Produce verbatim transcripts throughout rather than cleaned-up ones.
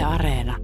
Areena.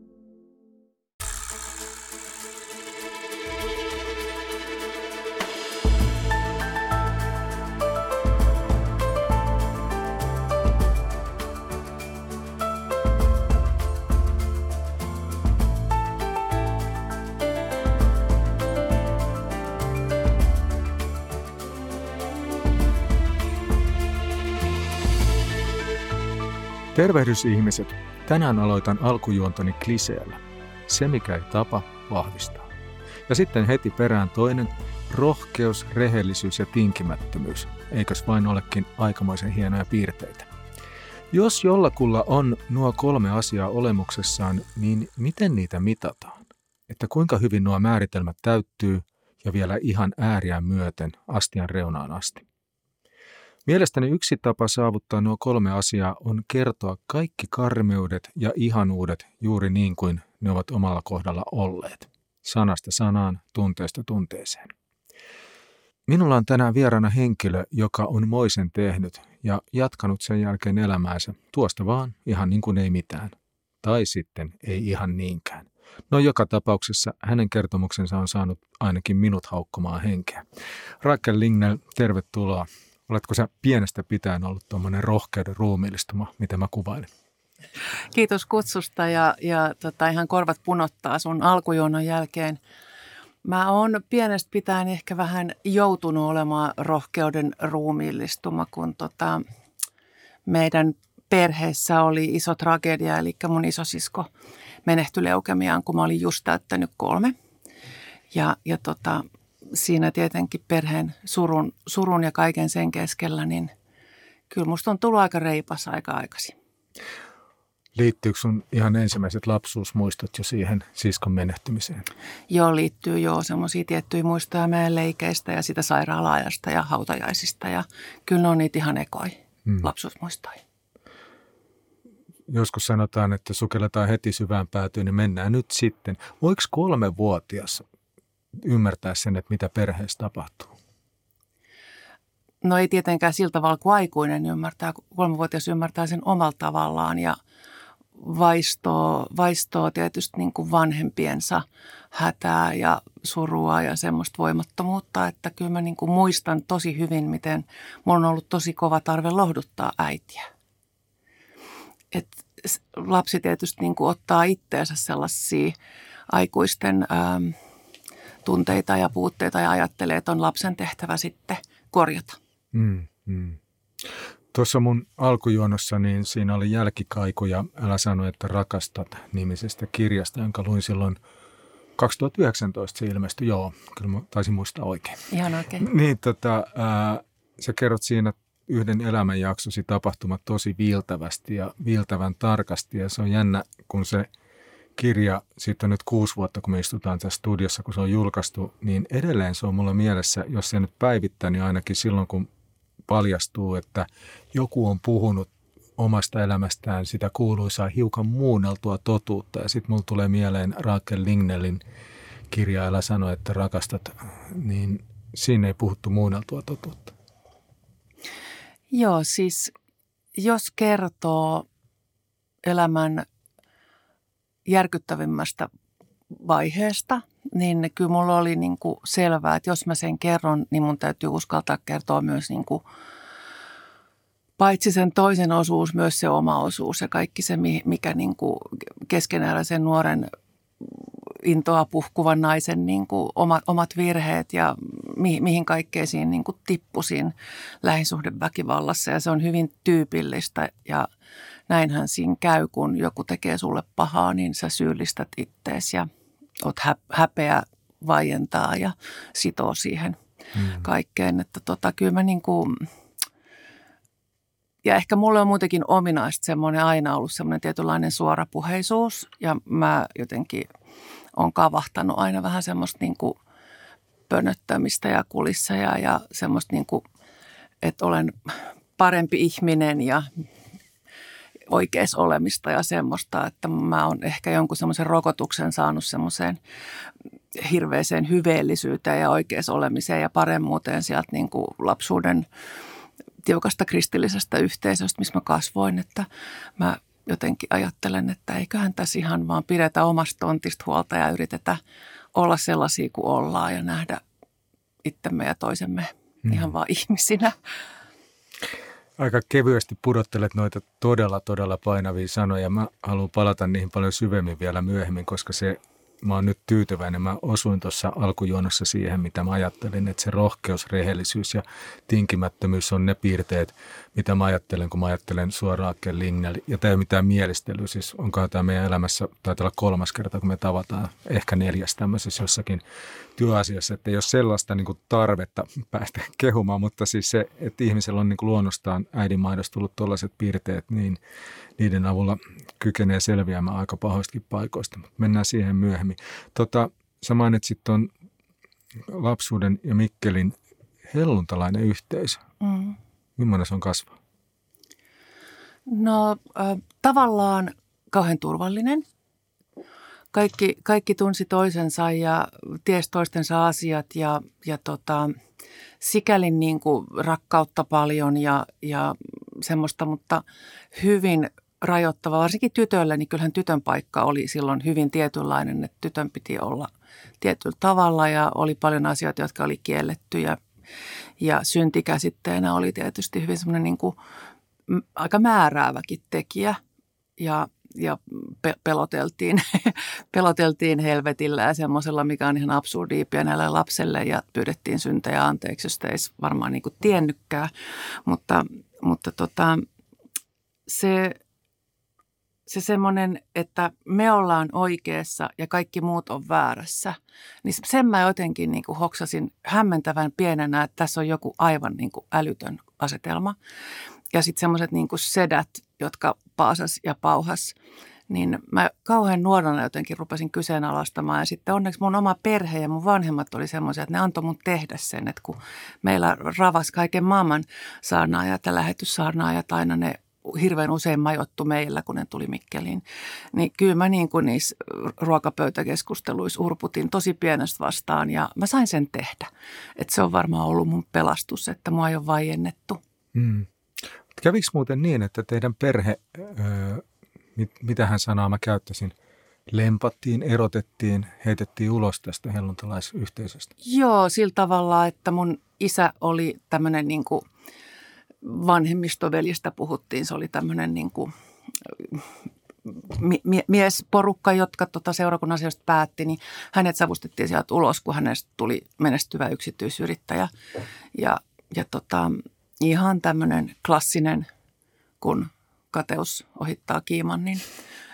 Tervehdys ihmiset. Tänään aloitan alkujuontoni kliseellä. Se mikä ei tapa, vahvistaa. Ja sitten heti perään toinen, rohkeus, rehellisyys ja tinkimättömyys. Eikös vain olekin aikamoisen hienoja piirteitä. Jos jollakulla on nuo kolme asiaa olemuksessaan, niin miten niitä mitataan? Että kuinka hyvin nuo määritelmät täyttyy ja vielä ihan ääriään myöten astian reunaan asti. Mielestäni yksi tapa saavuttaa nuo kolme asiaa on kertoa kaikki karmeudet ja ihanuudet juuri niin kuin ne ovat omalla kohdalla olleet. Sanasta sanaan, tunteesta tunteeseen. Minulla on tänään vieraana henkilö, joka on moisen tehnyt ja jatkanut sen jälkeen elämäänsä tuosta vaan ihan niin kuin ei mitään. Tai sitten ei ihan niinkään. No joka tapauksessa hänen kertomuksensa on saanut ainakin minut haukkomaan henkeä. Rakel Lingnell, tervetuloa. Oletko sä pienestä pitäen ollut tuommoinen rohkeuden ruumiillistuma, mitä mä kuvailin? Kiitos kutsusta ja, ja tota, ihan korvat punottaa sun alkujuonon jälkeen. Mä oon pienestä pitäen ehkä vähän joutunut olemaan rohkeuden ruumiillistuma, kun tota, meidän perheessä oli iso tragedia, eli mun isosisko menehtyi leukemiaan, kun mä olin just täyttänyt kolme. Ja, ja tota... Siinä tietenkin perheen surun, surun ja kaiken sen keskellä, niin kyllä musta on tullut aika reipas aika aikaisin. Liittyykö sun ihan ensimmäiset lapsuusmuistot jo siihen siskon menehtymiseen? Joo, liittyy jo semmoisia tiettyjä muistoja meidän leikeistä ja sitä sairaala-ajasta ja hautajaisista. Ja kyllä ne on niitä ihan ekoja hmm. lapsuusmuistoja. Joskus sanotaan, että sukelletaan heti syvään päätyyn, niin mennään nyt sitten. Voiko kolmevuotias ymmärtää sen, että mitä perheessä tapahtuu? No ei tietenkään sillä tavalla kuin aikuinen ymmärtää. Kolmevuotias ymmärtää sen omalla tavallaan ja vaistoo, vaistoo tietysti niin kuin vanhempiensa hätää ja surua ja semmoista voimattomuutta. Että kyllä mä niin kuin muistan tosi hyvin, miten mulla on ollut tosi kova tarve lohduttaa äitiä. Et lapsi tietysti niin kuin ottaa itteensä sellaisia aikuisten Ähm, tunteita ja puutteita ja ajattelee, että on lapsen tehtävä sitten korjata. Mm, mm. Tuossa mun alkujuonossa, niin siinä oli jälkikaikuja Älä sano, että rakastat -nimisestä kirjasta, jonka luin silloin kaksituhattayhdeksäntoista se ilmestyi. Joo, kyllä mä taisin muistaa oikein. Ihan oikein. Niin tota, ää, sä kerrot siinä yhden elämänjaksosi tapahtumat tosi viiltävästi ja viiltävän tarkasti ja se on jännä, kun se kirja, siitä on nyt kuusi vuotta, kun me istutaan tässä studiossa, kun se on julkaistu, niin edelleen se on mulla mielessä, jos se nyt päivittää, niin ainakin silloin, kun paljastuu, että joku on puhunut omasta elämästään sitä kuuluisaa hiukan muunneltua totuutta. Ja sitten mulla tulee mieleen Rakel Lingnellin kirja Älä sano, että rakastat, niin siinä ei puhuttu muunneltua totuutta. Joo, siis jos kertoo elämän järkyttävimmästä vaiheesta, niin kyllä mulla oli niin kuin selvää, että jos mä sen kerron, niin mun täytyy uskaltaa kertoa myös niin kuin paitsi sen toisen osuus, myös se oma osuus ja kaikki se, mikä niin kuin keskeneräisen nuoren intoa puhkuvan naisen niin kuin omat, omat virheet ja mi, mihin kaikkeen siinä niin kuin tippusin lähisuhdeväkivallassa ja se on hyvin tyypillistä ja näinhän siinä käy, kun joku tekee sulle pahaa, niin sä syyllistät ittees ja oot häpeä vaientaa ja sitoo siihen hmm. kaikkeen. Että tota, kyllä mä niin kuin, ja ehkä mulle on muutenkin ominaista semmoinen aina ollut semmoinen tietynlainen suorapuheisuus ja mä jotenkin on kavahtanut aina vähän semmoista niin kuin pönöttämistä ja kulisseja ja semmoista niin kuin, että olen parempi ihminen ja oikeassa olemista ja semmoista, että mä oon ehkä jonkun semmoisen rokotuksen saanut semmoiseen hirveäseen hyveellisyyteen ja oikeassa olemiseen ja paremmuuteen sieltä niin kuin lapsuuden tiukasta kristillisestä yhteisöstä, missä mä kasvoin, että mä jotenkin ajattelen, että eiköhän tässä ihan vaan pidetä omasta tontista huolta ja yritetä olla sellaisia kuin ollaan ja nähdä itsemme ja toisemme hmm. ihan vaan ihmisinä. Aika kevyesti pudottelet noita todella, todella painavia sanoja. Mä haluan palata niihin paljon syvemmin vielä myöhemmin, koska se, mä oon nyt tyytyväinen. Mä osuin tuossa alkujuonossa siihen, mitä mä ajattelin, että se rohkeus, rehellisyys ja tinkimättömyys on ne piirteet, mitä mä ajattelen, kun mä ajattelen suoraan Lignell. Ja tämä ei ole mitään mielistelyä, siis onkohan tämä meidän elämässä, taitaa olla kolmas kerta, kun me tavataan, ehkä neljäs tämmöisessä jossakin työasiassa, että ei ole sellaista niin kuin tarvetta päästä kehumaan, mutta siis se, että ihmisellä on niin kuin luonnostaan äidinmaidosta tullut tuollaiset piirteet, niin niiden avulla kykenee selviämään aika pahoistakin paikoista. Mennään siihen myöhemmin. Tota, sä mainitsit tuon lapsuuden ja Mikkelin helluntalainen yhteisö. Mm. Millainen se on kasvaa? No äh, tavallaan kauhean turvallinen. Kaikki, kaikki tunsi toisensa ja tiesi toistensa asiat ja, ja tota, sikäli niin kuin rakkautta paljon ja, ja semmoista, mutta hyvin rajoittava. Varsinkin tytölle, niin kyllähän tytön paikka oli silloin hyvin tietynlainen, että tytön piti olla tietyllä tavalla ja oli paljon asioita, jotka oli kielletty ja, ja syntikäsitteenä oli tietysti hyvin semmoinen niin kuin aika määrääväkin tekijä ja Ja pe- peloteltiin, peloteltiin helvetillä ja semmoisella, mikä on ihan absurdia pienelle lapselle ja pyydettiin syntejä anteeksi, josta ei varmaan niin kuin tiennytkään. Mutta, mutta tota, se, se semmoinen, että me ollaan oikeassa ja kaikki muut on väärässä, niin sen mä jotenkin niin kuin hoksasin hämmentävän pienenä, että tässä on joku aivan niin kuin älytön asetelma. Ja sitten semmoiset niin kuin sedät, jotka paasas ja pauhas, niin mä kauhean nuorena jotenkin rupesin kyseenalaistamaan. Ja sitten onneksi mun oma perhe ja mun vanhemmat oli semmoisia, että ne antoi mun tehdä sen, että kun meillä ravasi kaiken maailman saarnaajat ja lähetyssaarnaajat aina ne hirveän usein majoittu meillä, kun ne tuli Mikkeliin. Niin kyllä mä niin kuin niissä ruokapöytäkeskusteluissa urputin tosi pienestä vastaan ja mä sain sen tehdä. Että se on varmaan ollut mun pelastus, että mua ei ole vaiennettu. Mm. Kävikö muuten niin, että teidän perhe, öö, mit, mitähän sanaa mä käyttäisin, lempattiin, erotettiin, heitettiin ulos tästä helluntalaisyhteisöstä? Joo, sillä tavalla, että mun isä oli tämmöinen niin kuin vanhemmistoveljestä puhuttiin, se oli tämmöinen niin kuin mie- miesporukka, jotka tota seurakunnan asioista päätti, niin hänet savustettiin sieltä ulos, kun hänestä tuli menestyvä yksityisyrittäjä ja, ja tota... Ihan tämmöinen klassinen, kun kateus ohittaa kiiman, niin,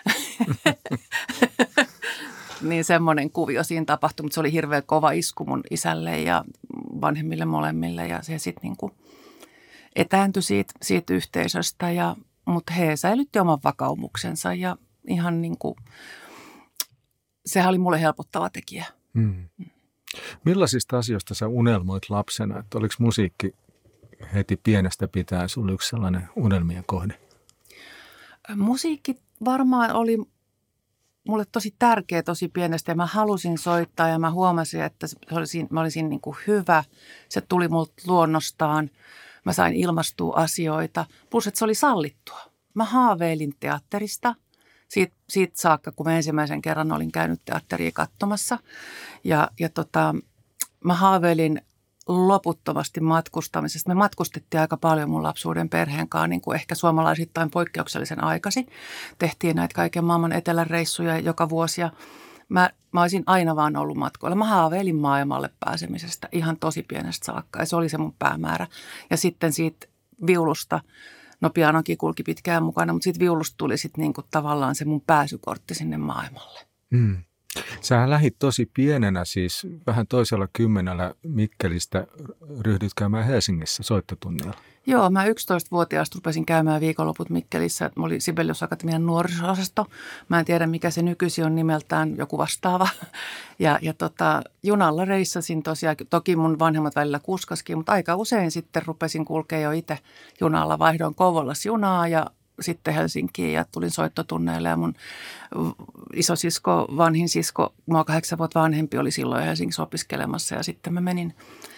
niin semmoinen kuvio siinä tapahtui. Mutta se oli hirveän kova isku mun isälle ja vanhemmille molemmille ja se sitten niin kuin etääntyi siitä, siitä yhteisöstä. Ja, mutta he säilytti oman vakaumuksensa ja ihan niin kuin, sehän oli mulle helpottava tekijä. Hmm. Millaisista asioista sä unelmoit lapsena? Että oliko musiikki heti pienestä pitää sinulla yksi sellainen unelmien kohde? Musiikki varmaan oli mulle tosi tärkeä tosi pienestä ja mä halusin soittaa ja mä huomasin, että se oli, mä olisin niin kuin hyvä. Se tuli multa luonnostaan. Mä sain ilmastua asioita. Plus, että se oli sallittua. Mä haaveilin teatterista siitä, siitä saakka, kun mä ensimmäisen kerran olin käynyt teatteria katsomassa. Ja, ja tota, mä haaveilin loputtomasti matkustamisesta. Me matkustettiin aika paljon mun lapsuuden perheen kanssa, niin kuin ehkä suomalaisittain poikkeuksellisen aikaisin. Tehtiin näitä kaiken maailman eteläreissuja joka vuosi ja mä, mä olisin aina vaan ollut matkoilla. Mä haaveilin maailmalle pääsemisestä ihan tosi pienestä saakka ja se oli se mun päämäärä. Ja sitten siitä viulusta, no pianokin kulki pitkään mukana, mutta siitä viulusta tuli sitten niin kuin tavallaan se mun pääsykortti sinne maailmalle. Mm. Sähän lähit tosi pienenä, siis vähän toisella kymmenellä Mikkelistä ryhdyt käymään Helsingissä soittotunneilla. Joo, mä yksitoistavuotiaasta rupesin käymään viikonloput Mikkelissä. Mä olin Sibelius Akatemian nuoriso-osasto. Mä en tiedä, mikä se nykyisin on nimeltään, joku vastaava. Ja, ja tota, junalla reissasin tosiaan, toki mun vanhemmat välillä kuskaskin, mutta aika usein sitten rupesin kulkea jo itse junalla. Vaihdoin Kouvolassa junaa ja sitten Helsinkiin ja tulin soittotunneille ja mun isosisko, vanhin sisko, mua kahdeksan vuotta vanhempi oli silloin Helsingissä opiskelemassa ja sitten mä menin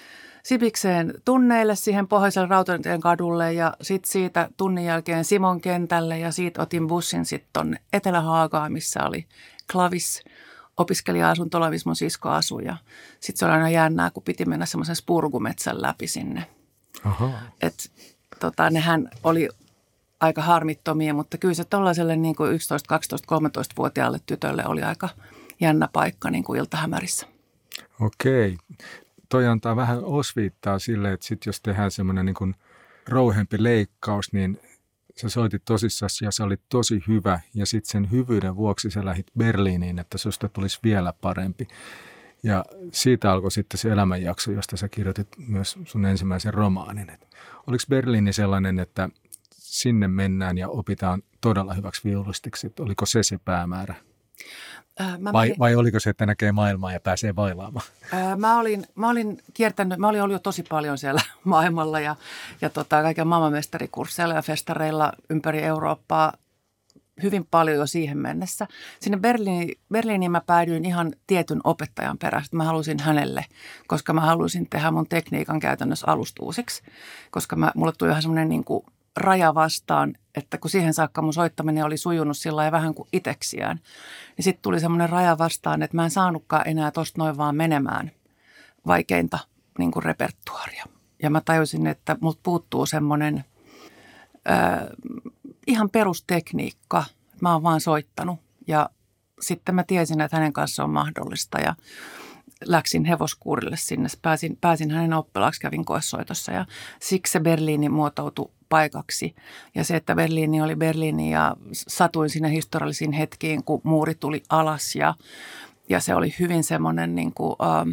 Sibikseen tunneille siihen Pohjoiselle Rautatien kadulle ja sitten siitä tunnin jälkeen Simon kentälle ja siitä otin bussin sitten tuonne Etelä-Haagaan, missä oli Klavis opiskelija-asuntola, missä mun sisko asui. Ja sitten se oli aina jännää, kun piti mennä semmoisen spurgumetsän läpi sinne. Aha. Et tota, nehän oli aika harmittomia, mutta kyllä se tuollaiselle niin kuin yksitoista, kaksitoista, kolmetoista-vuotiaalle tytölle oli aika jännä paikka niin kuin iltahämärissä. Okei. Toi antaa vähän osviittaa sille, että sit jos tehdään semmoinen niin kuin rouhempi leikkaus, niin sä soitit tosissasi ja se oli tosi hyvä. Ja sitten sen hyvyyden vuoksi sä lähdit Berliiniin, että susta tulisi vielä parempi. Ja siitä alkoi sitten se elämänjakso, josta sä kirjoitit myös sun ensimmäisen romaanin. Et oliko Berliini sellainen, että sinne mennään ja opitaan todella hyväksi viulistiksi? Oliko se se päämäärä? Ää, mä vai, menin, vai oliko se, että näkee maailmaa ja pääsee vailaamaan? ää, mä, olin, mä olin kiertänyt, mä olin ollut jo tosi paljon siellä maailmalla ja, ja tota, kaiken maailmanmestarikursseilla ja festareilla ympäri Eurooppaa hyvin paljon jo siihen mennessä. Sinne Berliiniin, Berliiniin mä päädyin ihan tietyn opettajan perästä. Mä halusin hänelle, koska mä halusin tehdä mun tekniikan käytännössä alustuusiksi, koska mä, mulle tuli ihan semmoinen niin kuin raja vastaan, että kun siihen saakka mun soittaminen oli sujunut sillä lailla vähän kuin iteksiään, niin sitten tuli semmoinen raja vastaan, että mä en saanutkaan enää tosta noin vaan menemään vaikeinta niin kuin repertuaaria. Ja mä tajusin, että multa puuttuu semmoinen äh, ihan perustekniikka. Mä oon vaan soittanut ja sitten mä tiesin, että hänen kanssaan on mahdollista ja läksin hevoskuurille sinne. Pääsin, pääsin hänen oppilaaksi, kävin koesoitossa ja siksi se Berliini muotoutui paikaksi. Ja se, että Berliini oli Berliini ja satuin siinä historiallisiin hetkiin, kun muuri tuli alas ja, ja se oli hyvin semmoinen niin kuin, ähm,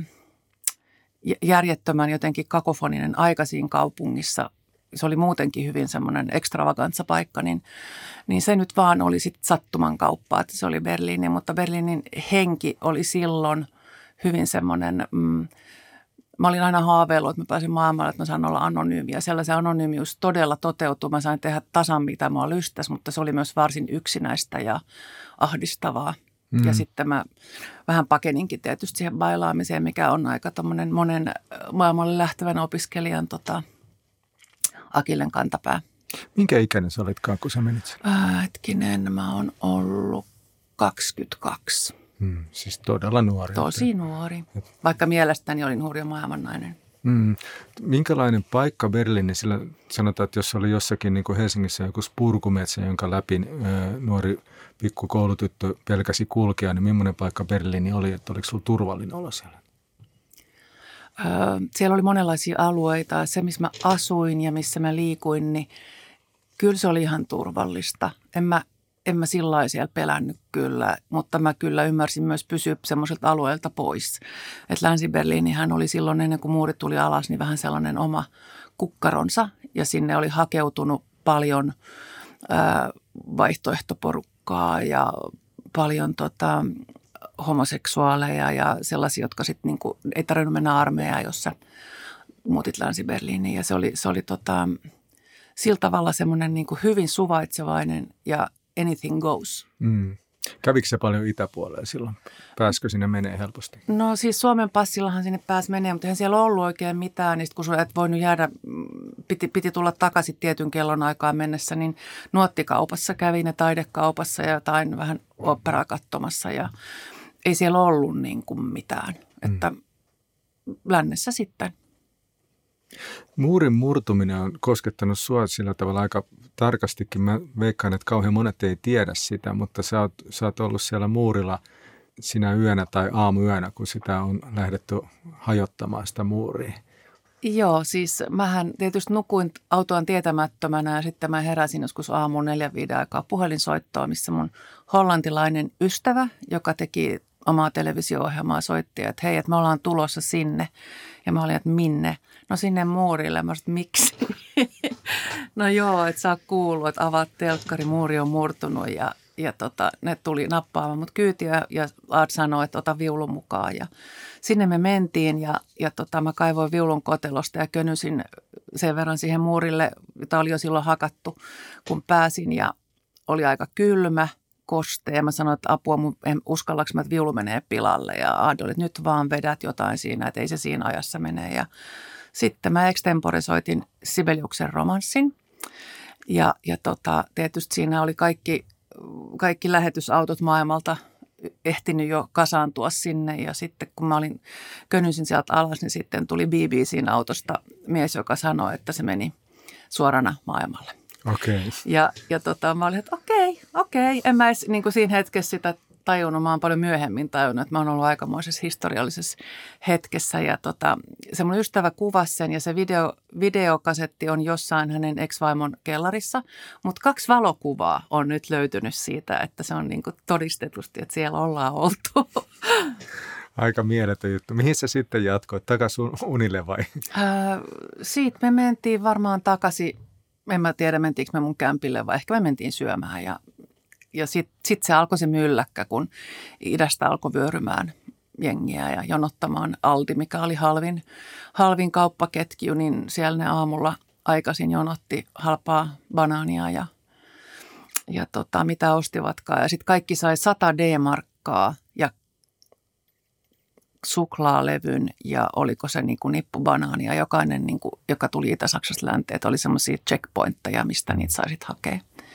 järjettömän jotenkin kakofoninen aika siinä kaupungissa. Se oli muutenkin hyvin semmoinen ekstravagantsa paikka, niin, niin se nyt vaan oli sitten sattuman kauppaa, että se oli Berliini. Mutta Berliinin henki oli silloin hyvin semmoinen, mm, mä olin aina haaveillut, että mä pääsin maailmalle, että mä saan olla anonyymi. Ja siellä se anonyymius todella toteutui. Mä sain tehdä tasan, mitä mä lystäs, mutta se oli myös varsin yksinäistä ja ahdistavaa. Mm. Ja sitten mä vähän pakeninkin tietysti siihen bailaamiseen, mikä on aika tommonen monen maailmalle lähtevän opiskelijan tota, akillen kantapää. Minkä ikäinen sä olitkaan, kun sä menit? Äh, hetkinen, mä oon ollut kaksikymmentäkaksi. Hmm, siis todella nuori. Tosi nuori, vaikka mielestäni olin hurja maailmannainen. Hmm. Minkälainen paikka Berliini, sillä sanotaan, että jos oli jossakin niin kuin Helsingissä joku spurgumetsä, jonka läpi ää, nuori pikku koulutyttö pelkäsi kulkea, niin millainen paikka Berliini oli, että oliko sulla turvallinen olla siellä? Öö, siellä oli monenlaisia alueita. Se, missä mä asuin ja missä mä liikuin, niin kyllä se oli ihan turvallista. En mä, en mä sillä lailla siellä pelännyt kyllä, mutta mä kyllä ymmärsin myös pysyä semmoiselta alueelta pois. Että Länsi-Berliinihän oli silloin ennen kuin muurit tuli alas, niin vähän sellainen oma kukkaronsa ja sinne oli hakeutunut paljon ää, vaihtoehtoporukkaa ja paljon tota, homoseksuaaleja ja sellaisia, jotka sitten niinku, ei tarvinnut mennä armeijaan, jossa muutit Länsi-Berliiniin. Ja se oli, se oli tota, sillä tavalla semmoinen niinku hyvin suvaitsevainen ja anything goes. Mm. Kävikö se paljon itäpuolella silloin? Pääskö sinne menee helposti? No siis Suomen passillahan sinne pääsi menee, mutta eihän siellä ollut oikein mitään. Niin kun sulla et voinut jäädä, piti, piti tulla takaisin tietyn kellon aikaan mennessä, niin nuottikaupassa kävin ja taidekaupassa ja jotain vähän oopperaa katsomassa ja ei siellä ollut niin kuin mitään. Mm. Että lännessä sitten. Muurin murtuminen on koskettanut sinua sillä tavalla aika tarkastikin. Mä veikkaan, että kauhean monet ei tiedä sitä, mutta sä oot, sä oot ollut siellä muurilla sinä yönä tai aamuyönä, kun sitä on lähdetty hajottamaan sitä muuria. Joo, siis mähän tietysti nukuin autoon tietämättömänä ja sitten mä heräsin joskus aamuun neljän viiden aikaa puhelinsoittoa, missä mun hollantilainen ystävä, joka teki omaa televisio-ohjelmaa, soitti, että hei, että me ollaan tulossa sinne. Ja mä olin, että minne? No sinne muurille. Mä sanoin, että miksi? No joo, että saa kuulua, että avaat telkkari, muuri on murtunut ja, ja tota, ne tuli nappaamaan mut kyytiä ja Aad sanoi, että ota viulun mukaan. Ja sinne me mentiin ja, ja tota, mä kaivoin viulun kotelosta ja könysin sen verran siihen muurille, jota oli jo silloin hakattu, kun pääsin ja oli aika kylmä. Koste. Ja mä sanoin, että apua, en uskallaks mä, että viulu menee pilalle. Ja Aad oli, että nyt vaan vedät jotain siinä, että ei se siinä ajassa mene. Ja sitten mä extemporisoitin Sibeliuksen romanssin ja, ja tota, tietysti siinä oli kaikki, kaikki lähetysautot maailmalta ehtinyt jo kasaantua sinne ja sitten kun mä olin könnysin sieltä alas, niin sitten tuli B B C:n autosta mies, joka sanoi, että se meni suorana maailmalle. Okay. Ja, ja tota, mä olin, että okei, okei. En mä edes niin kuin siinä hetkessä sitä tajunnut. Mä oon paljon myöhemmin tajunnut, että mä oon ollut aikamoisessa historiallisessa hetkessä. Ja tota, se mun ystävä kuvasi sen ja se video, videokasetti on jossain hänen ex-vaimon kellarissa. Mutta kaksi valokuvaa on nyt löytynyt siitä, että se on niin kuin todistetusti, että siellä ollaan oltu. Aika mieletön juttu. Mihin sä sitten jatkoit? Takaisin unille vai? Öö, siitä me mentiin varmaan takaisin. En mä tiedä, mentiinkö me mun kämpille vai ehkä me mentiin syömään ja, ja sitten sit se alkoi se mylläkkä, kun idästä alkoi vyörymään jengiä ja jonottamaan Aldi, mikä oli halvin, halvin kauppaketju, niin siellä ne aamulla aikaisin jonotti halpaa banaania ja, ja tota, mitä ostivatkaan. Ja sitten kaikki sai sata D-markkaa ja suklaalevyn ja oliko se niin kuin nippubanaania. Jokainen, niin kuin, joka tuli Itä-Saksasta länteen, että oli semmoisia checkpointteja, mistä niitä saisit hakea.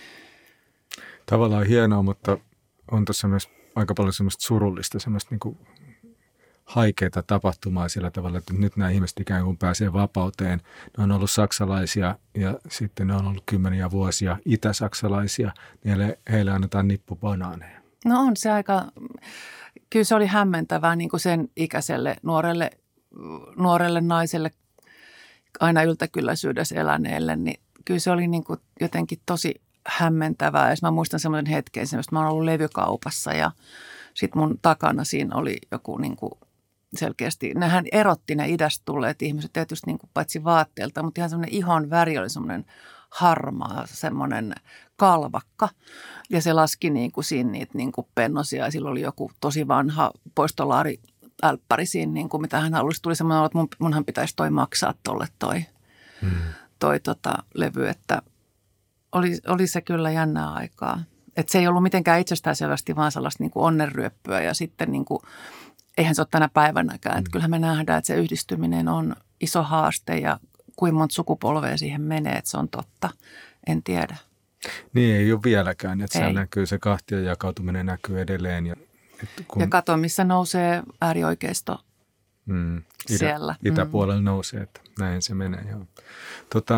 Tavallaan hienoa, mutta on tuossa myös aika paljon semmoista surullista, semmoista niin kuin haikeaa tapahtumaa sillä tavalla, että nyt nämä ihmiset ikään kuin pääsee vapauteen. Ne on ollut saksalaisia ja sitten ne on ollut kymmeniä vuosia itä-saksalaisia. Heille, heille annetaan nippubanaaneja. No on se aika... Kyllä se oli hämmentävää niin kuin sen ikäiselle nuorelle, nuorelle naiselle, aina yltäkylläisyydessä eläneelle, niin kyllä se oli niin kuin jotenkin tosi hämmentävää. Ja mä muistan semmoinen hetken, että mä oon ollut levykaupassa ja sitten mun takana siinä oli joku niin kuin selkeästi, nehän erotti ne idästä tulleet ihmiset tietysti niin kuin paitsi vaatteelta, mutta ihan semmoinen ihon väri oli semmoinen harmaa, semmoinen kalvakka. Ja se laski niin kuin siinä niitä niin kuin pennosia ja sillä oli joku tosi vanha poistolaari älppäri siinä, niin kuin mitä hän halusi. Tuli semmoinen, että mun, munhan pitäisi toi maksaa tolle toi, hmm. toi tota, levy, että oli, oli se kyllä jännää aikaa. Että se ei ollut mitenkään itsestäänselvästi vaan sellaista niin kuin onnenryöppyä ja sitten niin kuin, eihän se ole tänä päivänäkään. Hmm. Että kyllähän me nähdään, että se yhdistyminen on iso haaste ja kuinka monta sukupolvea siihen menee, että se on totta. En tiedä. Niin ei ole vieläkään, että se näkyy, se kahtia jakautuminen näkyy edelleen. Ja, kun... ja kato, missä nousee äärioikeisto mm, itä, siellä. Itäpuolella mm. nousee, että näin se menee. Joo. Tota,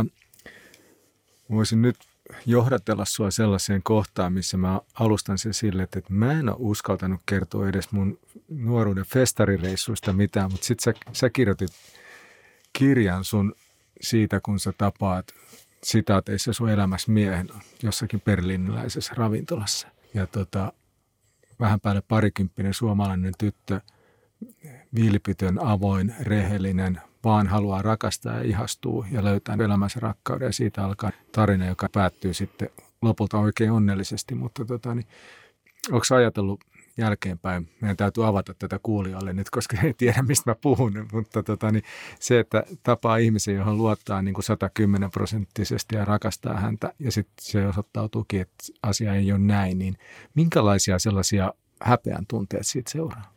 voisin nyt johdatella sua sellaiseen kohtaan, missä mä alustan sen sille, että mä en ole uskaltanut kertoa edes mun nuoruuden festarireissuista mitään, mutta sit sä, sä kirjoitit kirjan sun siitä, kun sä tapaat sitaateissa sun elämässä miehen jossakin berliiniläisessä ravintolassa. Ja tota, vähän päälle parikymppinen suomalainen tyttö, vilpitön, avoin, rehellinen, vaan haluaa rakastaa ja ihastuu ja löytää elämänsä rakkauden. Ja siitä alkaa tarina, joka päättyy sitten lopulta oikein onnellisesti. Mutta tota, niin, onko ajatellut jälkeenpäin, meidän täytyy avata tätä kuulijoille nyt, koska ei tiedä, mistä mä puhun, mutta tota, niin se, että tapaa ihmisen, johon luottaa niin kuin sata kymmenen prosenttisesti ja rakastaa häntä, ja sitten se osoittautuukin, että asia ei ole näin, niin minkälaisia sellaisia häpeän tunteet siitä seuraa?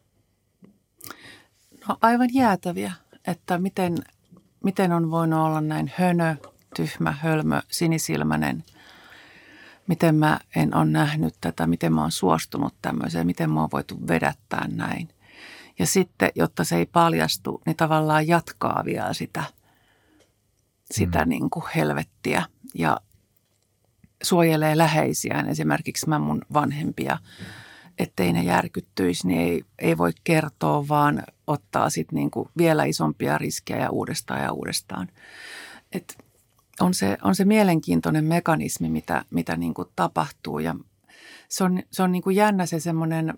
No aivan jäätäviä, että miten, miten on voinut olla näin hönö, tyhmä, hölmö, sinisilmäinen. Miten mä en ole nähnyt tätä, miten mä oon suostunut tämmöiseen, miten mä oon voitu vedättää näin. Ja sitten, jotta se ei paljastu, niin tavallaan jatkaa vielä sitä, sitä mm. niin kuin helvettiä ja suojelee läheisiään. Esimerkiksi mä mun vanhempia, ettei ne järkyttyisi, niin ei, ei voi kertoa, vaan ottaa sitten niin kuin vielä isompia riskejä ja uudestaan ja uudestaan. Että On se, on se mielenkiintoinen mekanismi, mitä, mitä niin kuin tapahtuu ja se on, se on niin kuin jännä se semmoinen,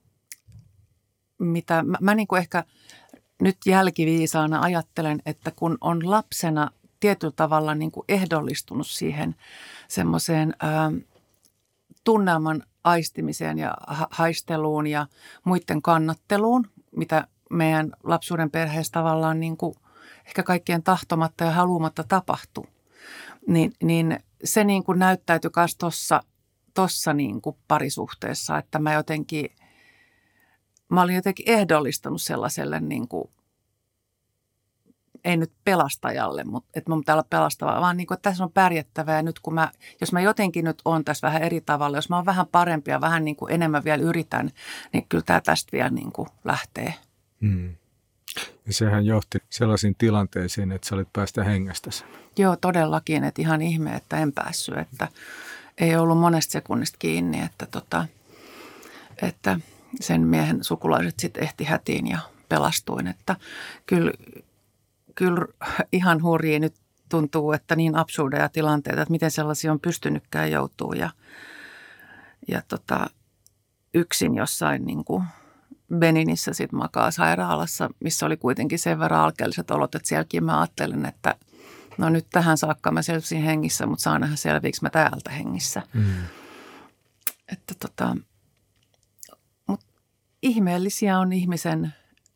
mitä mä, mä niin kuin ehkä nyt jälkiviisaana ajattelen, että kun on lapsena tietyllä tavalla niin kuin ehdollistunut siihen semmoiseen ää, tunnelman aistimiseen ja ha- haisteluun ja muiden kannatteluun, mitä meidän lapsuuden perheessä tavallaan niin kuin ehkä kaikkien tahtomatta ja haluamatta tapahtuu. Niin, niin se niin kuin näyttäytyi myös tuossa tossa niin kuin parisuhteessa, että mä jotenkin, mä olin jotenkin ehdollistunut sellaiselle niin kuin ei nyt pelastajalle, mutta että mun pitää olla pelastava, vaan niin kuin, että tässä on pärjättävää. Ja nyt kun mä, jos mä jotenkin nyt on tässä vähän eri tavalla, jos mä oon vähän parempi ja vähän niin kuin enemmän vielä yritän, niin kyllä tämä tästä vielä niin kuin lähtee. Hmm. Ja sehän johti sellaisiin tilanteisiin, että sä olit päästä hengestäsi. Joo, todellakin, että ihan ihme, että en päässyt, että ei ollut monesta sekunnista kiinni, että, tota, että sen miehen sukulaiset sitten ehti hätiin ja pelastuin, että kyllä, kyllä ihan hurjia nyt tuntuu, että niin absurdeja tilanteita, että miten sellaisia on pystynytkään joutuu ja, ja tota, yksin jossain niin kuin Beninissä sitten makaa sairaalassa, missä oli kuitenkin sen verran alkeelliset olot, että sielläkin mä ajattelin, että no nyt tähän saakka mä selvisin hengissä, mutta saan nähdä selviiksi mä täältä hengissä. Mm. Että tota, mutta ihmeellisiä on ihmisen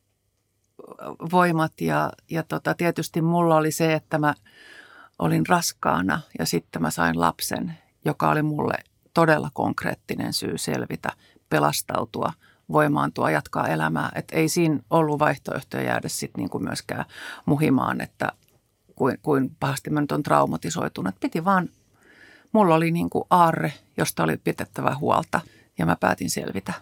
voimat ja, ja tota, tietysti mulla oli se, että mä olin raskaana ja sitten mä sain lapsen, joka oli mulle todella konkreettinen syy selvitä, pelastautua, voimaantua, jatkaa elämää. Että ei siinä ollut vaihtoehtoja jäädä sitten niinku myöskään muhimaan, että kuin, kuin pahasti mä nyt on traumatisoitunut. Piti vaan, mulla oli niinku aarre, josta oli pidettävä huolta ja mä päätin selvitä.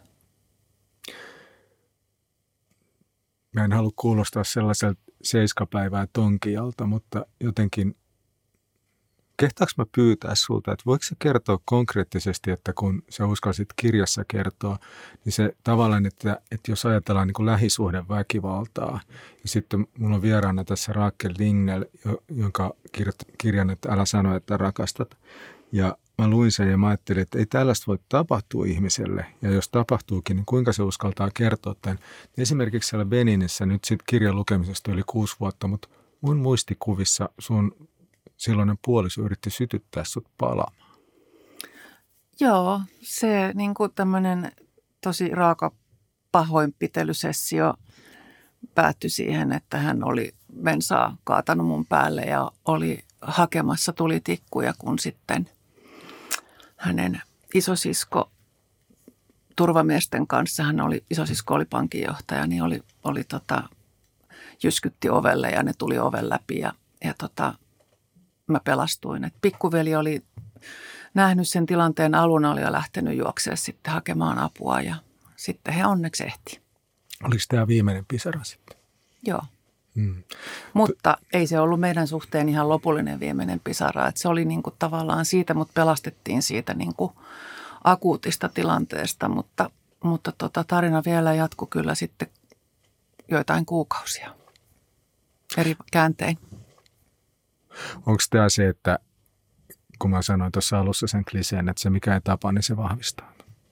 Mä en halua kuulostaa sellaiselta seiskapäivää tonkijalta, mutta jotenkin kehtaanko mä pyytää sulta, että voiko sä kertoa konkreettisesti, että kun sä uskalsit kirjassa kertoa, niin se tavallaan, että, että jos ajatellaan niin kuin lähisuhdeväkivaltaa, ja sitten mulla on vieraana tässä Raakel Lignell, jonka kirjan, että älä sano, että rakastat, ja mä luin sen ja mä ajattelin, että ei tällaista voi tapahtua ihmiselle, ja jos tapahtuukin, niin kuinka se uskaltaa kertoa tämän. Esimerkiksi siellä Beninissä nyt sitten kirjan lukemisesta yli kuusi vuotta, mutta mun muistikuvissa sun silloinen puoliso yritti sytyttää sut palaamaan. Joo, se niin kuin tämmöinen tosi raaka pahoinpitelysessio päättyi siihen, että hän oli bensaa kaatanut mun päälle ja oli hakemassa tulitikkuja, kun sitten hänen isosisko turvamiesten kanssa, hän oli, isosisko oli pankinjohtaja, niin oli, oli tota, jyskytti ovelle ja ne tuli oven läpi ja, ja tota, mä pelastuin. Et pikkuveli oli nähnyt sen tilanteen alun, oli jo lähtenyt juoksemaan sitten hakemaan apua ja sitten he onneksi ehti. Oliko tämä viimeinen pisara sitten? Joo. Hmm. Mutta T- ei se ollut meidän suhteen ihan lopullinen viimeinen pisara. Et se oli niinku tavallaan siitä, mutta pelastettiin siitä niinku akuutista tilanteesta, mutta, mutta tota, tarina vielä jatkui kyllä sitten joitain kuukausia eri kääntein. Onko tämä se, että kun mä sanoin tuossa alussa sen kliseen, että se mikä ei tapa, niin se vahvistaa?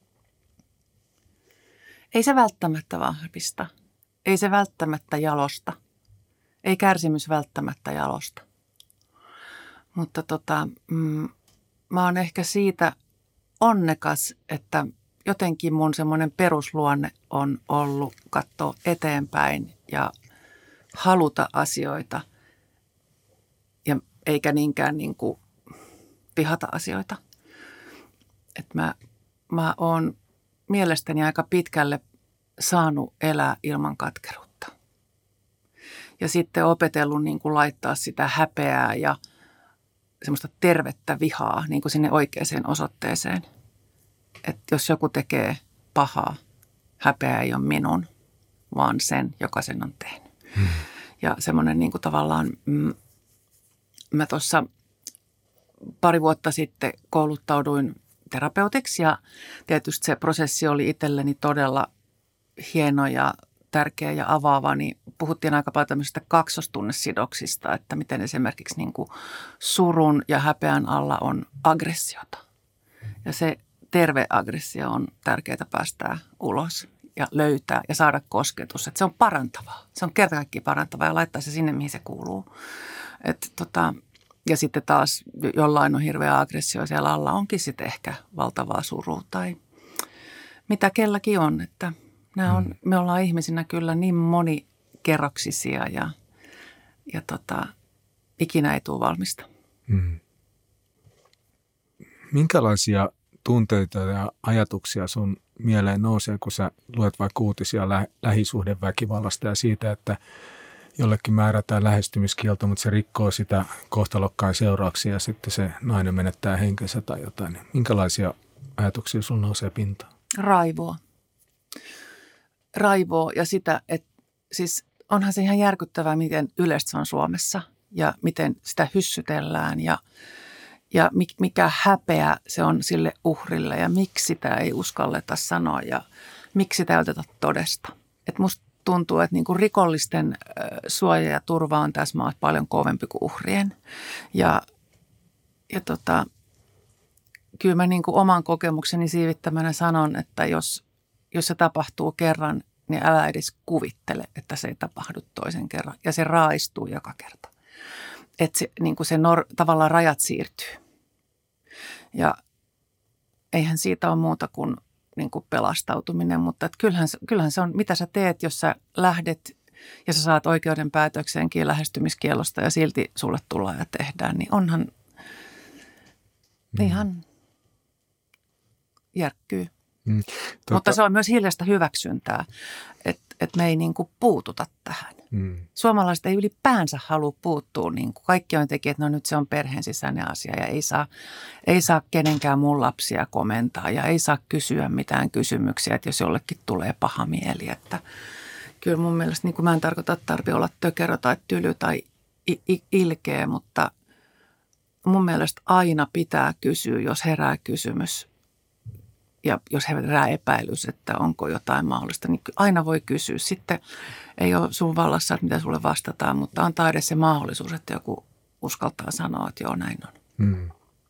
Ei se välttämättä vahvista. Ei se välttämättä jalosta. Ei kärsimys välttämättä jalosta. Mutta tota, mm, mä oon ehkä siitä onnekas, että jotenkin mun semmoinen perusluonne on ollut katsoa eteenpäin ja haluta asioita. Ja eikä niinkään niin kuin vihata asioita. Et mä, mä oon mielestäni aika pitkälle saanut elää ilman katkeruutta. Ja sitten opetellut niin kuin laittaa sitä häpeää ja semmoista tervettä vihaa niin kuin sinne oikeaan osoitteeseen. Että jos joku tekee pahaa, häpeä ei ole minun, vaan sen, joka sen on tehnyt. Hmm. Ja semmoinen niin kuin tavallaan... Mm, Mä tuossa pari vuotta sitten kouluttauduin terapeutiksi ja tietysti se prosessi oli itselleni todella hieno ja tärkeä ja avaava, niin puhuttiin aika paljon tämmöisistä kaksostunnesidoksista, että miten esimerkiksi niin kuin surun ja häpeän alla on aggressiota. Ja se terve aggressio on tärkeää päästää ulos ja löytää ja saada kosketus. Että se on parantavaa. Se on kerta kaikkiaan parantavaa ja laittaa se sinne, mihin se kuuluu. Et tota, ja sitten taas jollain on hirveä aggressio siellä alla, onkin sitten ehkä valtavaa surua tai mitä kelläkin on. Että nämä on, mm. me ollaan ihmisinä kyllä niin monikerroksisia ja, ja tota, ikinä ei tule valmista. Mm. Minkälaisia tunteita ja ajatuksia sun mieleen nousee, kun sä luet vaikka uutisia lä- lähisuhdeväkivallasta ja siitä, että jollekin määrätään lähestymiskielto, mutta se rikkoo sitä kohtalokkaan seurauksia ja sitten se nainen menettää henkensä tai jotain. Minkälaisia ajatuksia sinulla nousee pintaan? Raivoa. Raivoa ja sitä, että siis onhan se ihan järkyttävää, miten yleistä se on Suomessa ja miten sitä hyssytellään ja, ja mikä häpeä se on sille uhrille ja miksi sitä ei uskalleta sanoa ja miksi sitä ei oteta todesta. Että musta tuntuu, että niinku rikollisten suoja ja turva on tässä maassa paljon kovempi kuin uhrien. Ja, ja tota, kyllä mä niinku oman kokemukseni siivittämänä sanon, että jos, jos se tapahtuu kerran, niin älä edes kuvittele, että se ei tapahdu toisen kerran. Ja se raaistuu joka kerta. Että se, niinku se nor, tavallaan rajat siirtyy. Ja eihän siitä ole muuta kuin niin kuin pelastautuminen, mutta että kyllähän, kyllähän se on, mitä sä teet, jos sä lähdet ja sä saat oikeuden päätökseenkin lähestymiskielosta ja silti sulle tullaan ja tehdään, niin onhan mm. ihan järkkyy. Mm. Tuota, mutta se on myös hiljaista hyväksyntää, että, että me ei niin kuin puututa tähän. Mm. Suomalaiset ei ylipäänsä halua puuttua, niin kuin kaikki on tekijät, että no nyt se on perheen sisäinen asia ja ei saa, ei saa kenenkään mun lapsia komentaa ja ei saa kysyä mitään kysymyksiä, että jos jollekin tulee paha mieli. Että kyllä mun mielestä, niin kuin mä en tarkoita, että tarvitse olla tökerö tai tyly tai ilkeä, mutta mun mielestä aina pitää kysyä, jos herää kysymys. Ja jos herää epäilys, että onko jotain mahdollista, niin aina voi kysyä. Sitten ei ole sun vallassa, että mitä sulle vastataan, mutta antaa edes se mahdollisuus, että joku uskaltaa sanoa, että joo, näin on. Hmm.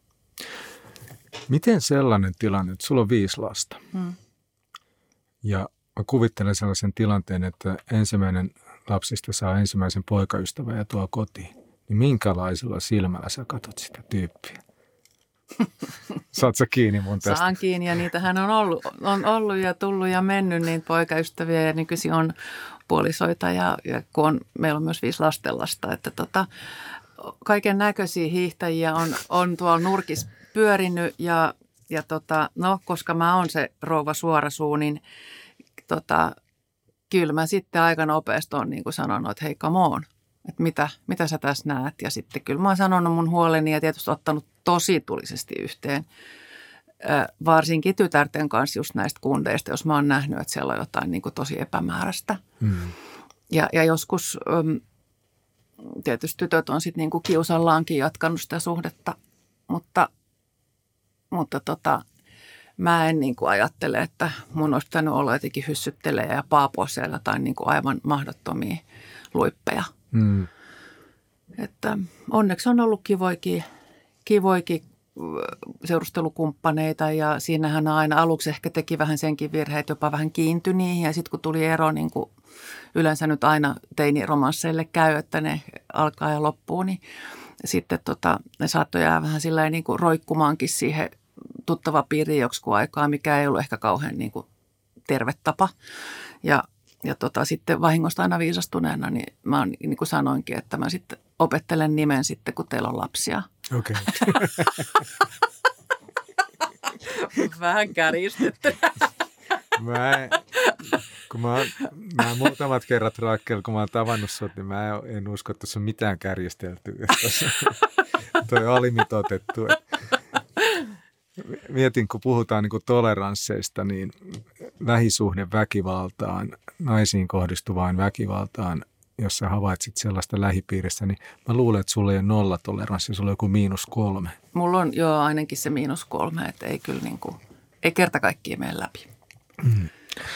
Miten sellainen tilanne, että sulla on viisi lasta hmm. ja mä kuvittelen sellaisen tilanteen, että ensimmäinen lapsista saa ensimmäisen poikaystävän ja tuo kotiin, niin minkälaisella silmällä sä katot sitä tyyppiä? Saat sä kiinni mun tästä? Saan kiinni ja niitähän on ollut, on ollut ja tullut ja mennyt niitä poikaystäviä ja nykyisin on puolisoita ja, ja kun on, meillä on myös viisi lastenlasta, että tota, kaiken näköisiä hiihtäjiä on, on tuolla nurkissa pyörinyt ja, ja tota, no koska mä oon se rouva suorasuu, niin tota, kyllä mä sitten aika nopeasti on niin kuin sanonut, että hei come on, että mitä, mitä sä tässä näet ja sitten kyllä mä oon sanonut mun huoleni ja tietysti ottanut tosi tulisesti yhteen, varsinkin tytärten kanssa just näistä kundeista, jos mä oon nähnyt, että siellä on jotain niin kuin tosi epämääräistä. Mm. Ja, ja joskus tietysti tytöt on sitten niin kuin kiusallaankin jatkanut sitä suhdetta, mutta, mutta tota, mä en niin kuin ajattele, että mun olisi pitänyt olla jotenkin hyssyttelee ja paapua siellä jotain niin kuin aivan mahdottomia luippeja. Mm. Että onneksi on ollut kivoikin kivoikin seurustelukumppaneita ja siinähän aina aluksi ehkä teki vähän senkin virhe, että jopa vähän kiintyi niihin ja sitten kun tuli ero, niin kuin yleensä nyt aina teiniromansseille käy, että ne alkaa ja loppuu, niin sitten tota, ne saattoi jäädä vähän sillä niin kuin roikkumaankin siihen tuttava piiriin joksikun aikaa, mikä ei ollut ehkä kauhean niin kuin terve tapa ja Ja tota, sitten vahingosta aina viisastuneena, niin mä oon, niin kuin sanoinkin, että mä sitten opettelen nimen sitten, kun teillä on lapsia. Okei. Okay. Vähän kärjistetty. Mä, en, kun mä, mä muutamat kerrat Raakel, kun mä oon tavannut sut, niin mä en usko, että tässä on mitään kärjisteltyä. Toi on alimitoitettu. Mietin, kun puhutaan niin kuin toleransseista, niin lähisuhdeväkivaltaan, naisiin kohdistuvaan väkivaltaan, jos sä havaitsit sellaista lähipiirissä, niin mä luulen, että sulla ei ole nollatoleranssi, sulla on joku miinus kolme. Mulla on jo ainakin se miinus kolme, että ei kyllä niin kuin, ei kerta kaikkiaan mene läpi. Mm.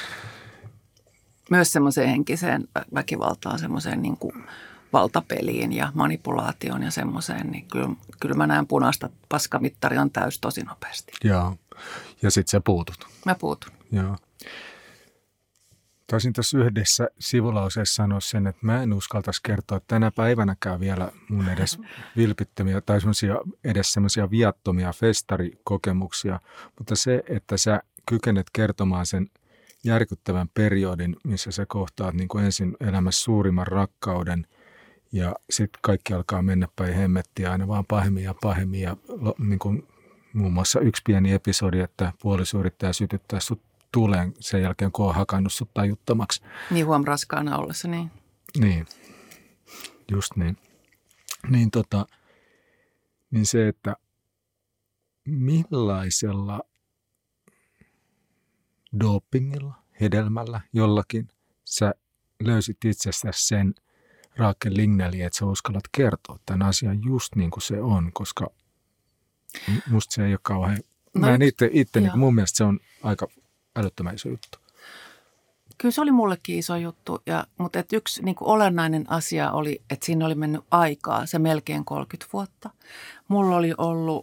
Myös semmoiseen henkiseen väkivaltaan, semmoiseen niin kuin valtapeliin ja manipulaatioon ja semmoiseen, niin kyllä, kyllä mä näen punaista paskamittari on täys tosi nopeasti. Joo, ja sitten sä puutut. Mä puutun. Joo. Taisin tässä yhdessä sivulauseessa sanoa sen, että mä en uskaltaisi kertoa, että tänä päivänäkään vielä mun edes vilpittömiä tai edes semmoisia viattomia festarikokemuksia, mutta se, että sä kykenet kertomaan sen järkyttävän periodin, missä sä kohtaat niin kuin ensin elämässä suurimman rakkauden ja sitten kaikki alkaa mennä päin hemmettiä aina vaan pahemmin ja pahemmin ja niin kuin muun muassa yksi pieni episodi, että puoliso yrittää sytyttää sut tuleen sen jälkeen, kun on hakannut sut tajuttomaksi. Niin huom raskaana ollessa, niin. Niin. Just niin. Niin, tota, niin se, että millaisella dopingilla, hedelmällä, jollakin sä löysit itsestäsi sen Raakel Lignellin, että sä uskallat kertoa tämän asian just niin kuin se on, koska musta se ei ole kauhean, no mä en itse, itse niin mun mielestä se on aika älyttömän iso juttu. Kyllä se oli mullekin iso juttu, ja, mutta et yksi niin kuin olennainen asia oli, että siinä oli mennyt aikaa, se melkein kolmekymmentä vuotta. Mulla oli ollut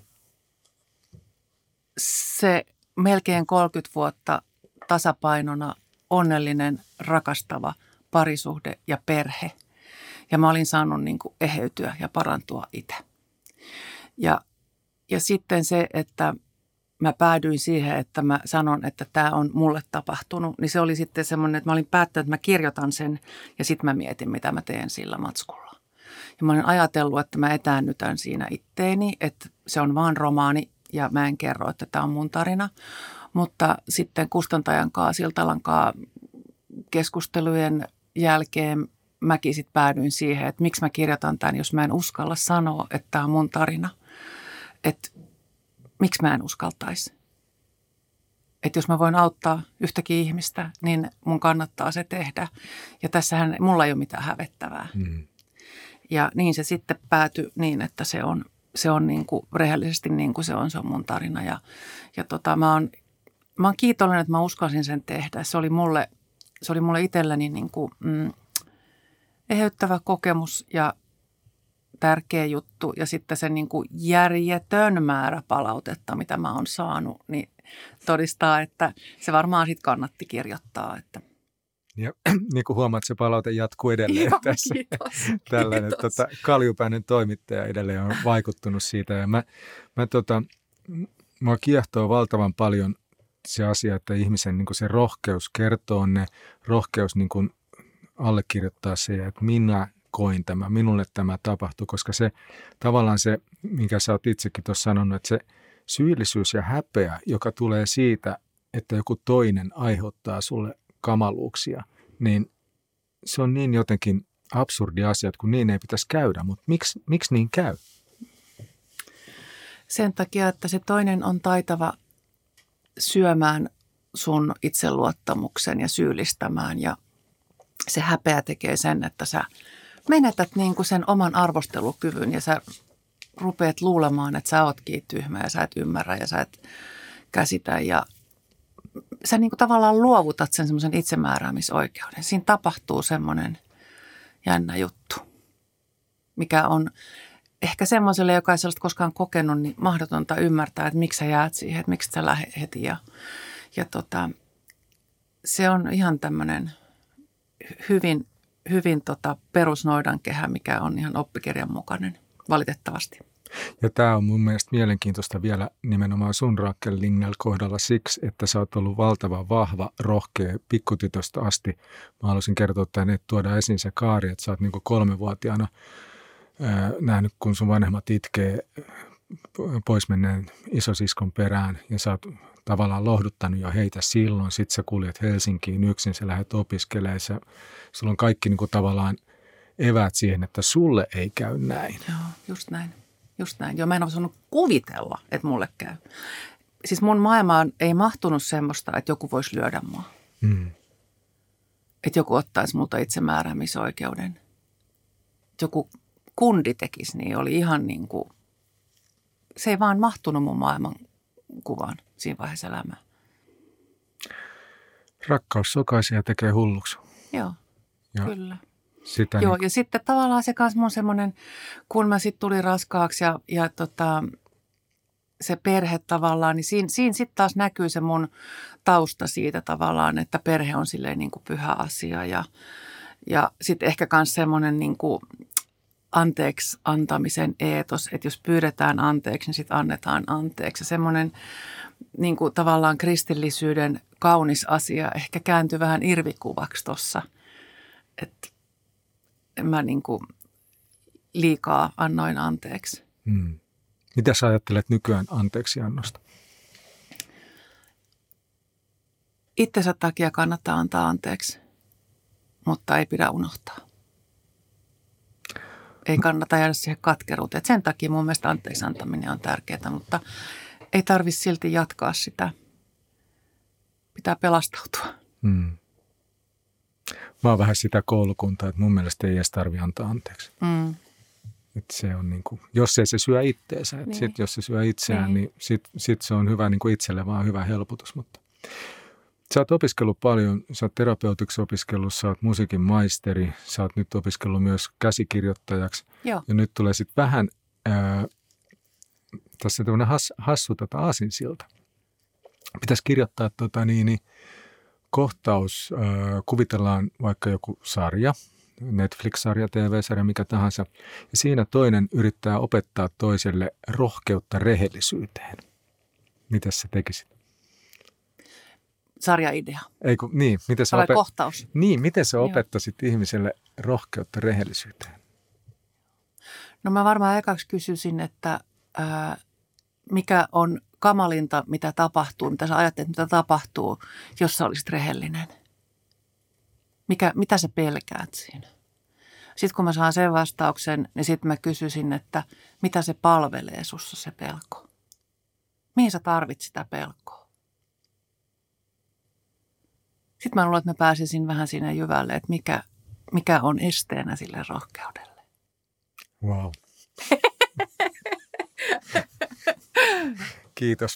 se melkein kolmekymmentä vuotta tasapainona onnellinen, rakastava parisuhde ja perhe. Ja mä olin saanut niin kuin eheytyä ja parantua itse. Ja, ja sitten se, että mä päädyin siihen, että mä sanon, että tämä on mulle tapahtunut, niin se oli sitten semmoinen, että mä olin päättänyt, että mä kirjoitan sen ja sitten mä mietin, mitä mä teen sillä matskulla. Ja mä olin ajatellut, että mä etäännytän siinä itteeni, että se on vaan romaani ja mä en kerro, että tämä on mun tarina. Mutta sitten kustantajan kanssa, Siltalan kanssa keskustelujen jälkeen mäkin sitten päädyin siihen, että miksi mä kirjoitan tämän, jos mä en uskalla sanoa, että tämä on mun tarina. Että miksi mä en uskaltaisi? Että jos mä voin auttaa yhtäkin ihmistä, niin mun kannattaa se tehdä. Ja tässähän mulla ei ole mitään hävettävää. Mm. Ja niin se sitten päätyi niin, että se on, se on niin kuin rehellisesti niin kuin se on, se on mun tarina. Ja, ja tota, mä oon, mä oon kiitollinen, että mä uskalsin sen tehdä. Se oli mulle, se oli mulle itselleni niin kuin, mm, eheyttävä kokemus ja tärkeä juttu. Ja sitten se niin kuin järjetön määrä palautetta, mitä mä oon saanut, niin todistaa, että se varmaan sitten kannatti kirjoittaa. Että. Ja niin kuin huomaat, se palaute jatkuu edelleen Joo, tässä. Kiitos, Tällainen kiitos. Tota, kaljupäinen toimittaja edelleen on vaikuttunut siitä. Ja mä, mä tota, mua kiehtoo valtavan paljon se asia, että ihmisen niin kuin se rohkeus kertoo ne, rohkeus niin kuin allekirjoittaa se, että minä koin tämä, minulle tämä tapahtui, koska se tavallaan se, minkä sä oot itsekin tuossa sanonut, että se syyllisyys ja häpeä, joka tulee siitä, että joku toinen aiheuttaa sulle kamaluuksia, niin se on niin jotenkin absurdi asia, että kun niin ei pitäisi käydä, mutta miksi, miksi niin käy? Sen takia, että se toinen on taitava syömään sun itseluottamuksen ja syyllistämään ja se häpeä tekee sen, että sä menetät niin kuin sen oman arvostelukyvyn ja sä rupeat luulemaan, että sä ootkin tyhmä ja sä et ymmärrä ja sä et käsitä ja sä niin kuin tavallaan luovutat sen semmoisen itsemääräämisoikeuden. Siinä tapahtuu semmoinen jännä juttu, mikä on ehkä semmoiselle, joka ei sellaista koskaan kokenut, niin mahdotonta ymmärtää, että miksi sä jäät siihen, että miksi sä lähdet heti. Ja, ja tota, se on ihan tämmöinen hyvin, hyvin tota perusnoidankehä, mikä on ihan oppikirjan mukainen, valitettavasti. Ja tämä on mun mielestä mielenkiintoista vielä nimenomaan sun Raakel Lignell kohdalla siksi, että sä oot ollut valtavan vahva, rohkea pikkutytöstä asti. Mä haluaisin kertoa tänne, että tuoda esiin se kaari, että sä oot niin kuin kolmevuotiaana ää, nähnyt, kun sun vanhemmat itkee poismenneen isosiskon perään ja sä oot tavallaan lohduttanut jo heitä silloin. Sitten sä kuljet Helsinkiin yksin, sä lähdet opiskelemaan. Sä, sulla on kaikki niin kuin tavallaan eväät siihen, että sulle ei käy näin. Joo, just näin. Just näin. Joo, mä en ole osannut kuvitella, että mulle käy. Siis mun maailmaan ei mahtunut semmoista, että joku voisi lyödä mua. Mm. Että joku ottaisi multa itsemääräämisoikeuden. Joku kundi tekisi, niin oli ihan niin kuin, se ei vaan mahtunut mun maailman kuvaan siinä vaiheessa elämää. Rakkaus sokaisee ja tekee hulluksi. Joo, ja kyllä. Sitä Joo, niin... ja sitten tavallaan se kanssa mun semmoinen, kun mä sitten tulin raskaaksi ja, ja tota, se perhe tavallaan, niin siinä, siinä sitten taas näkyy se mun tausta siitä tavallaan, että perhe on silleen niin kuin pyhä asia. Ja, ja sitten ehkä myös semmoinen niin kuin anteeksi antamisen eetos, että jos pyydetään anteeksi, niin sitten annetaan anteeksi. Ja semmoinen niin kuin tavallaan kristillisyyden kaunis asia ehkä kääntyi vähän irvikuvaksi tuossa, että mä niin kuin liikaa annoin anteeksi. Hmm. Mitä sä ajattelet nykyään anteeksiannosta? Itsensä takia kannattaa antaa anteeksi, mutta ei pidä unohtaa. ei kannata jäädä siihen katkeruuteen. Et sen takia mun mielestä anteeksi antaminen on tärkeää, mutta ei tarvitse silti jatkaa sitä. Pitää pelastautua. Hmm. Mä oon vähän sitä koulukuntaa, että mun mielestä ei edes tarvitse antaa anteeksi. Hmm. Että se on niin kuin, jos ei se syö itteensä, että niin. sit, jos se syö itseään, niin, niin sit, sit se on hyvä niin kuin itselle vaan hyvä helpotus. Mutta sä oot opiskellut paljon, sä oot terapeutiksi opiskellut, sä oot musiikin maisteri, sä oot nyt opiskellut myös käsikirjoittajaksi. Joo. Ja nyt tulee sitten vähän, ää, tässä tämmöinen has, hassu tota aasinsilta. Pitäisi kirjoittaa tota niin, niin kohtaus, ää, kuvitellaan vaikka joku sarja, Netflix-sarja, T V-sarja, mikä tahansa. Ja siinä toinen yrittää opettaa toiselle rohkeutta rehellisyyteen. Mitäs sä tekisit? Sarjaidea. Eiku, niin, miten sä, opet... kohtaus. Niin, miten sä opettaisit ihmiselle rohkeutta rehellisyyteen? No mä varmaan ekaksi kysyisin, että ää, mikä on kamalinta, mitä tapahtuu, mitä sä ajattelet, mitä tapahtuu, jos sä olisit rehellinen? Mikä, mitä sä pelkäät siinä? Sitten kun mä saan sen vastauksen, niin sitten mä kysyisin, että mitä se palvelee sussa se pelko? Mihin sä tarvit sitä pelkoa? Sitten mä luulen, että mä pääsisin vähän siinä jyvälle, että mikä, mikä on esteenä sille rohkeudelle. Wow. Kiitos.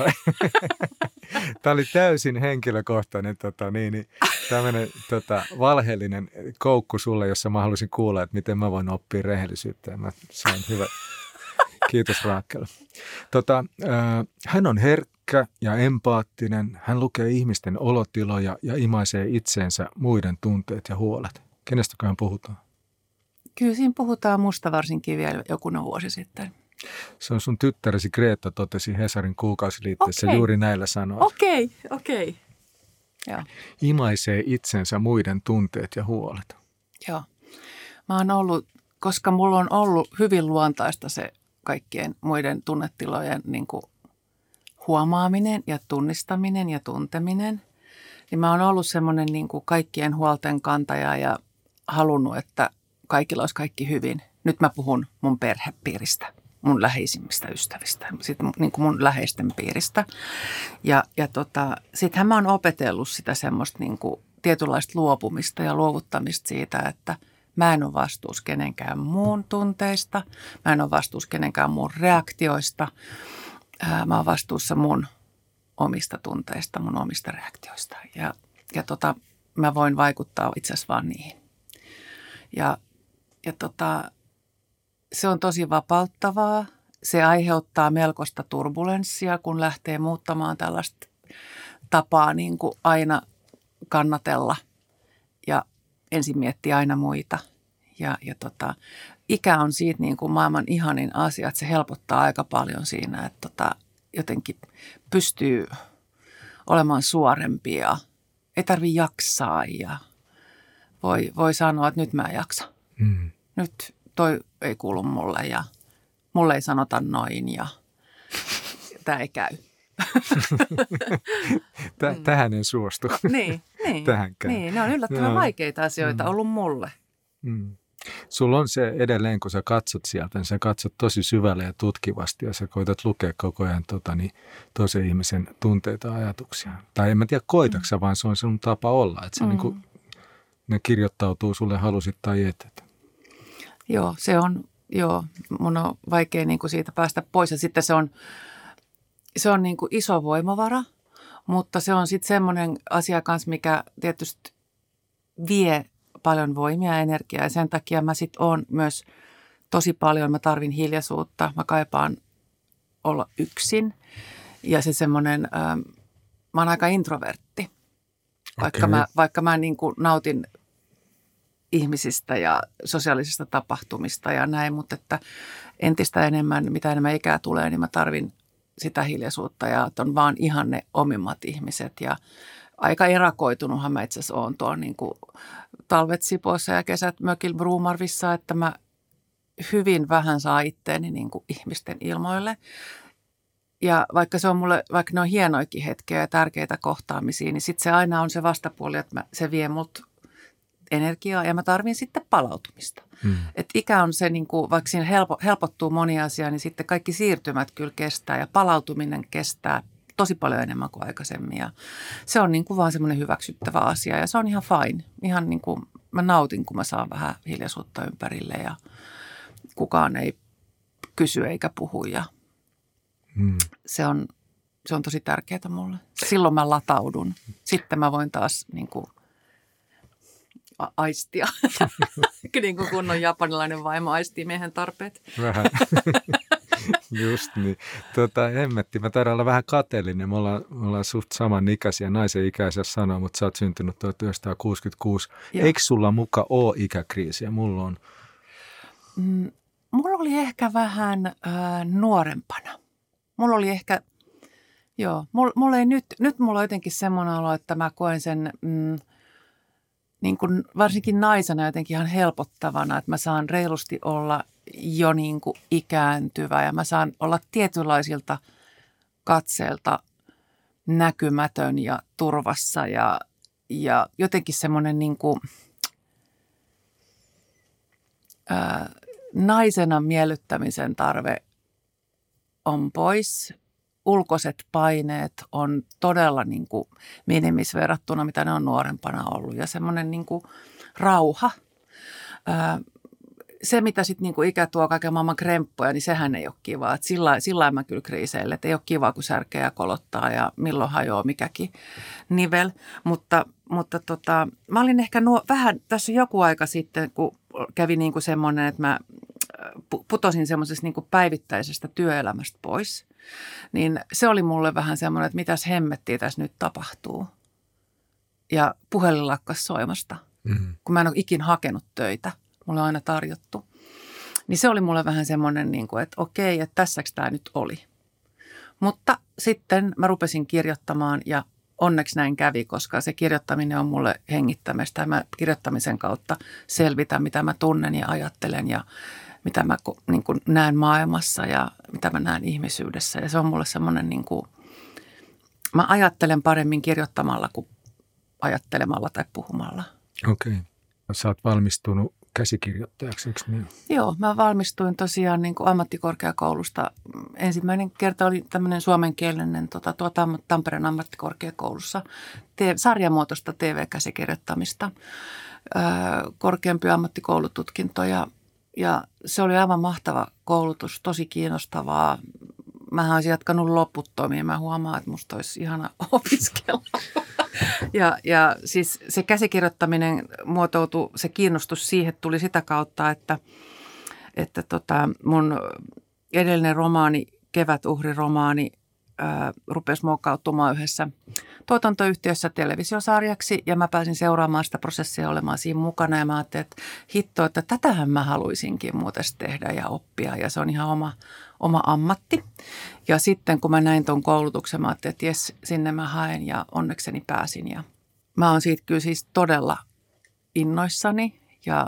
Tämä oli täysin henkilökohtainen tota, niin, niin, tämmöinen tota, valheellinen koukku sulle, jossa mä haluaisin kuulla, että miten mä voin oppia rehellisyyttä. Ja mä sain hyvä. Kiitos Raakel. Tota, äh, hän on herkkä ja empaattinen. Hän lukee ihmisten olotiloja ja imaisee itseensä muiden tunteet ja huolet. Kenestäköhän puhutaan? Kyllä siinä puhutaan musta varsinkin vielä jokunen vuosi sitten. Se on sun tyttäresi Greta totesi Hesarin kuukausiliitteessä okay. juuri näillä sanoilla. Okei, okay, okei. Okay. Imaisee itsensä muiden tunteet ja huolet. Joo. Mä oon ollut, koska mulla on ollut hyvin luontaista se kaikkien muiden tunnetilojen niin kuin huomaaminen ja tunnistaminen ja tunteminen, niin mä oon ollut semmoinen niin kuin kaikkien huolten kantaja ja halunnut, että kaikilla olisi kaikki hyvin. Nyt mä puhun mun perhepiiristä, mun läheisimmistä ystävistä, sitten niin kuin mun läheisten piiristä. Ja, ja tota, sittenhän mä oon opetellut sitä semmoista niin kuin tietynlaista luopumista ja luovuttamista siitä, että mä en ole vastuussa kenenkään muun tunteista, mä en ole vastuussa kenenkään muun reaktioista, mä oon vastuussa mun omista tunteista, mun omista reaktioista. Ja, ja tota, mä voin vaikuttaa itse asiassa vaan niihin. Ja, ja tota, se on tosi vapauttavaa. Se aiheuttaa melkoista turbulenssia, kun lähtee muuttamaan tällaista tapaa niin kuin aina kannatella ja ensin miettii aina muita. Ja, ja tota, ikä on siitä niin kuin maailman ihanin asia, että se helpottaa aika paljon siinä, että tota, jotenkin pystyy olemaan suorempi ja ei tarvitse jaksaa ja voi, voi sanoa, että nyt mä en jaksa. Mm. Nyt toi ei kuulu mulle ja mulle ei sanota noin ja tämä ei käy. Tähän en suostu. Niin, niin, Tähänkään. niin, ne on yllättävän no. vaikeita asioita mm. ollut mulle. Mm. Sulla on se edelleen, kun sä katsot sieltä, niin sä katsot tosi syvälle ja tutkivasti ja sä koitat lukea koko ajan tota, niin, toisen ihmisen tunteita ja ajatuksia. Tai en mä tiedä koitatko mm. vaan se on sun tapa olla, että se, mm. niin kuin, ne kirjoittautuu sulle halusit tai et. Joo, se on, joo, mun on vaikea niin kuin siitä päästä pois ja sitten se on, se on niin kuin iso voimavara, mutta se on sitten semmoinen asia kanssa, mikä tietysti vie paljon voimia ja energiaa ja sen takia mä sitten oon myös tosi paljon, mä tarvin hiljaisuutta, mä kaipaan olla yksin ja se semmoinen, ähm, mä oon aika introvertti, vaikka okay. mä, vaikka mä niin kuin nautin ihmisistä ja sosiaalisista tapahtumista ja näin, mutta että entistä enemmän, mitä enemmän ikää tulee, niin mä tarvin sitä hiljaisuutta ja on vaan ihan ne omimmat ihmiset ja aika erakoitunuthan mä itse asiassa oon tuolla niin kuin talvet Sipoossa ja kesät mökillä Bruumarvissa, että mä hyvin vähän saa itteeni niin kuin ihmisten ilmoille. Ja vaikka se on mulle, vaikka ne on hienoikin hetkiä ja tärkeitä kohtaamisia, niin sitten se aina on se vastapuoli, että mä, se vie mut energiaa ja mä tarvin sitten palautumista. Mm. Et ikä on se, niin kuin, vaikka siinä helpo, helpottuu moni asia, niin sitten kaikki siirtymät kyllä kestää ja palautuminen kestää tosi paljon enemmän kuin aikaisemmin. Ja se on niin kuin vaan semmoinen hyväksyttävä asia ja se on ihan fine. Ihan niin kuin mä nautin, kun mä saan vähän hiljaisuutta ympärille ja kukaan ei kysy eikä puhu ja mm. se on... Se on tosi tärkeää mulle. Silloin mä lataudun. Sitten mä voin taas niin kuin, a- aistia. niin kuin kunnon japanilainen vaimo aistii miehen tarpeet. Vähän. Just niin. Tota, hemmetti, mä taidan olla vähän kateellinen. Me ollaan, me ollaan suht samanikäisiä, naisen ikäisiä sanoa, mutta sä oot syntynyt tuhatyhdeksänsataakuusikymmentäkuusi. Joo. Eikö sulla muka ole ikäkriisiä? Mulla on. Mm, mulla oli ehkä vähän äh, nuorempana. Mulla oli ehkä... Joo, mulla, mulla ei nyt, nyt mulla on jotenkin semmoinen olo, että mä koen sen mm, niin kuin varsinkin naisena jotenkin ihan helpottavana, että mä saan reilusti olla jo niin kuin ikääntyvä ja mä saan olla tietynlaisilta katseelta näkymätön ja turvassa ja, ja jotenkin semmoinen niin kuin, ää, naisena miellyttämisen tarve on pois. Ulkoiset paineet on todella niin kuin minimis verrattuna, mitä ne on nuorempana ollut. Ja semmoinen niin kuin rauha. Ää, se, mitä sitten niin kuin ikä tuo kaiken maailman kremppoja, niin sehän ei ole kivaa. Sillä lailla mä kyllä kriiseille, että ei ole kivaa, kun särkeä ja kolottaa ja milloin hajoaa mikäkin nivel. Mutta, mutta tota, mä olin ehkä nuo, vähän tässä joku aika sitten, kun kävi niin kuin semmoinen, että mä putosin semmoisesta niin kuin päivittäisestä työelämästä pois. Niin se oli mulle vähän semmoinen, että mitäs hemmettiä tässä nyt tapahtuu. Ja puhelin lakkas soimasta, mm-hmm. kun mä en ole ikin hakenut töitä. Mulle on aina tarjottu. Niin se oli mulle vähän semmoinen, niin kuin, että okei, että tässäks tämä nyt oli. Mutta sitten mä rupesin kirjoittamaan ja onneksi näin kävi, koska se kirjoittaminen on mulle hengittämistä. Ja mä kirjoittamisen kautta selvitän, mitä mä tunnen ja ajattelen ja mitä mä niin kuin näen maailmassa ja mitä mä näen ihmisyydessä. Ja se on mulle semmoinen, niin kuin, mä ajattelen paremmin kirjoittamalla kuin ajattelemalla tai puhumalla. Okei. Okay. Sä oot valmistunut käsikirjoittajaksi, eikö niin? Joo, mä valmistuin tosiaan niin kuin ammattikorkeakoulusta. Ensimmäinen kerta oli tämmöinen suomenkielinen tota, tuota, Tampereen ammattikorkeakoulussa te- sarjamuotoista T V-käsikirjoittamista, öö, korkeampi ammattikoulututkinto ja Ja se oli aivan mahtava koulutus, tosi kiinnostavaa. Mähän olisin jatkanut loputtomiin. Mä huomaan, että musta olisi ihana opiskella. ja, ja siis se käsikirjoittaminen muotoutui, se kiinnostus siihen tuli sitä kautta, että, että tota mun edellinen romaani, Kevätuhri-romaani, ää, rupesi muokkautumaan yhdessä tuotantoyhtiössä televisiosarjaksi ja mä pääsin seuraamaan sitä prosessia olemaan siinä mukana ja mä ajattelin, että hitto, että tätähän mä haluaisinkin muuten tehdä ja oppia ja se on ihan oma, oma ammatti. Ja sitten kun mä näin ton koulutuksen, mä ajattelin, että jes, sinne mä haen ja onnekseni pääsin ja mä oon siitä kyllä siis todella innoissani ja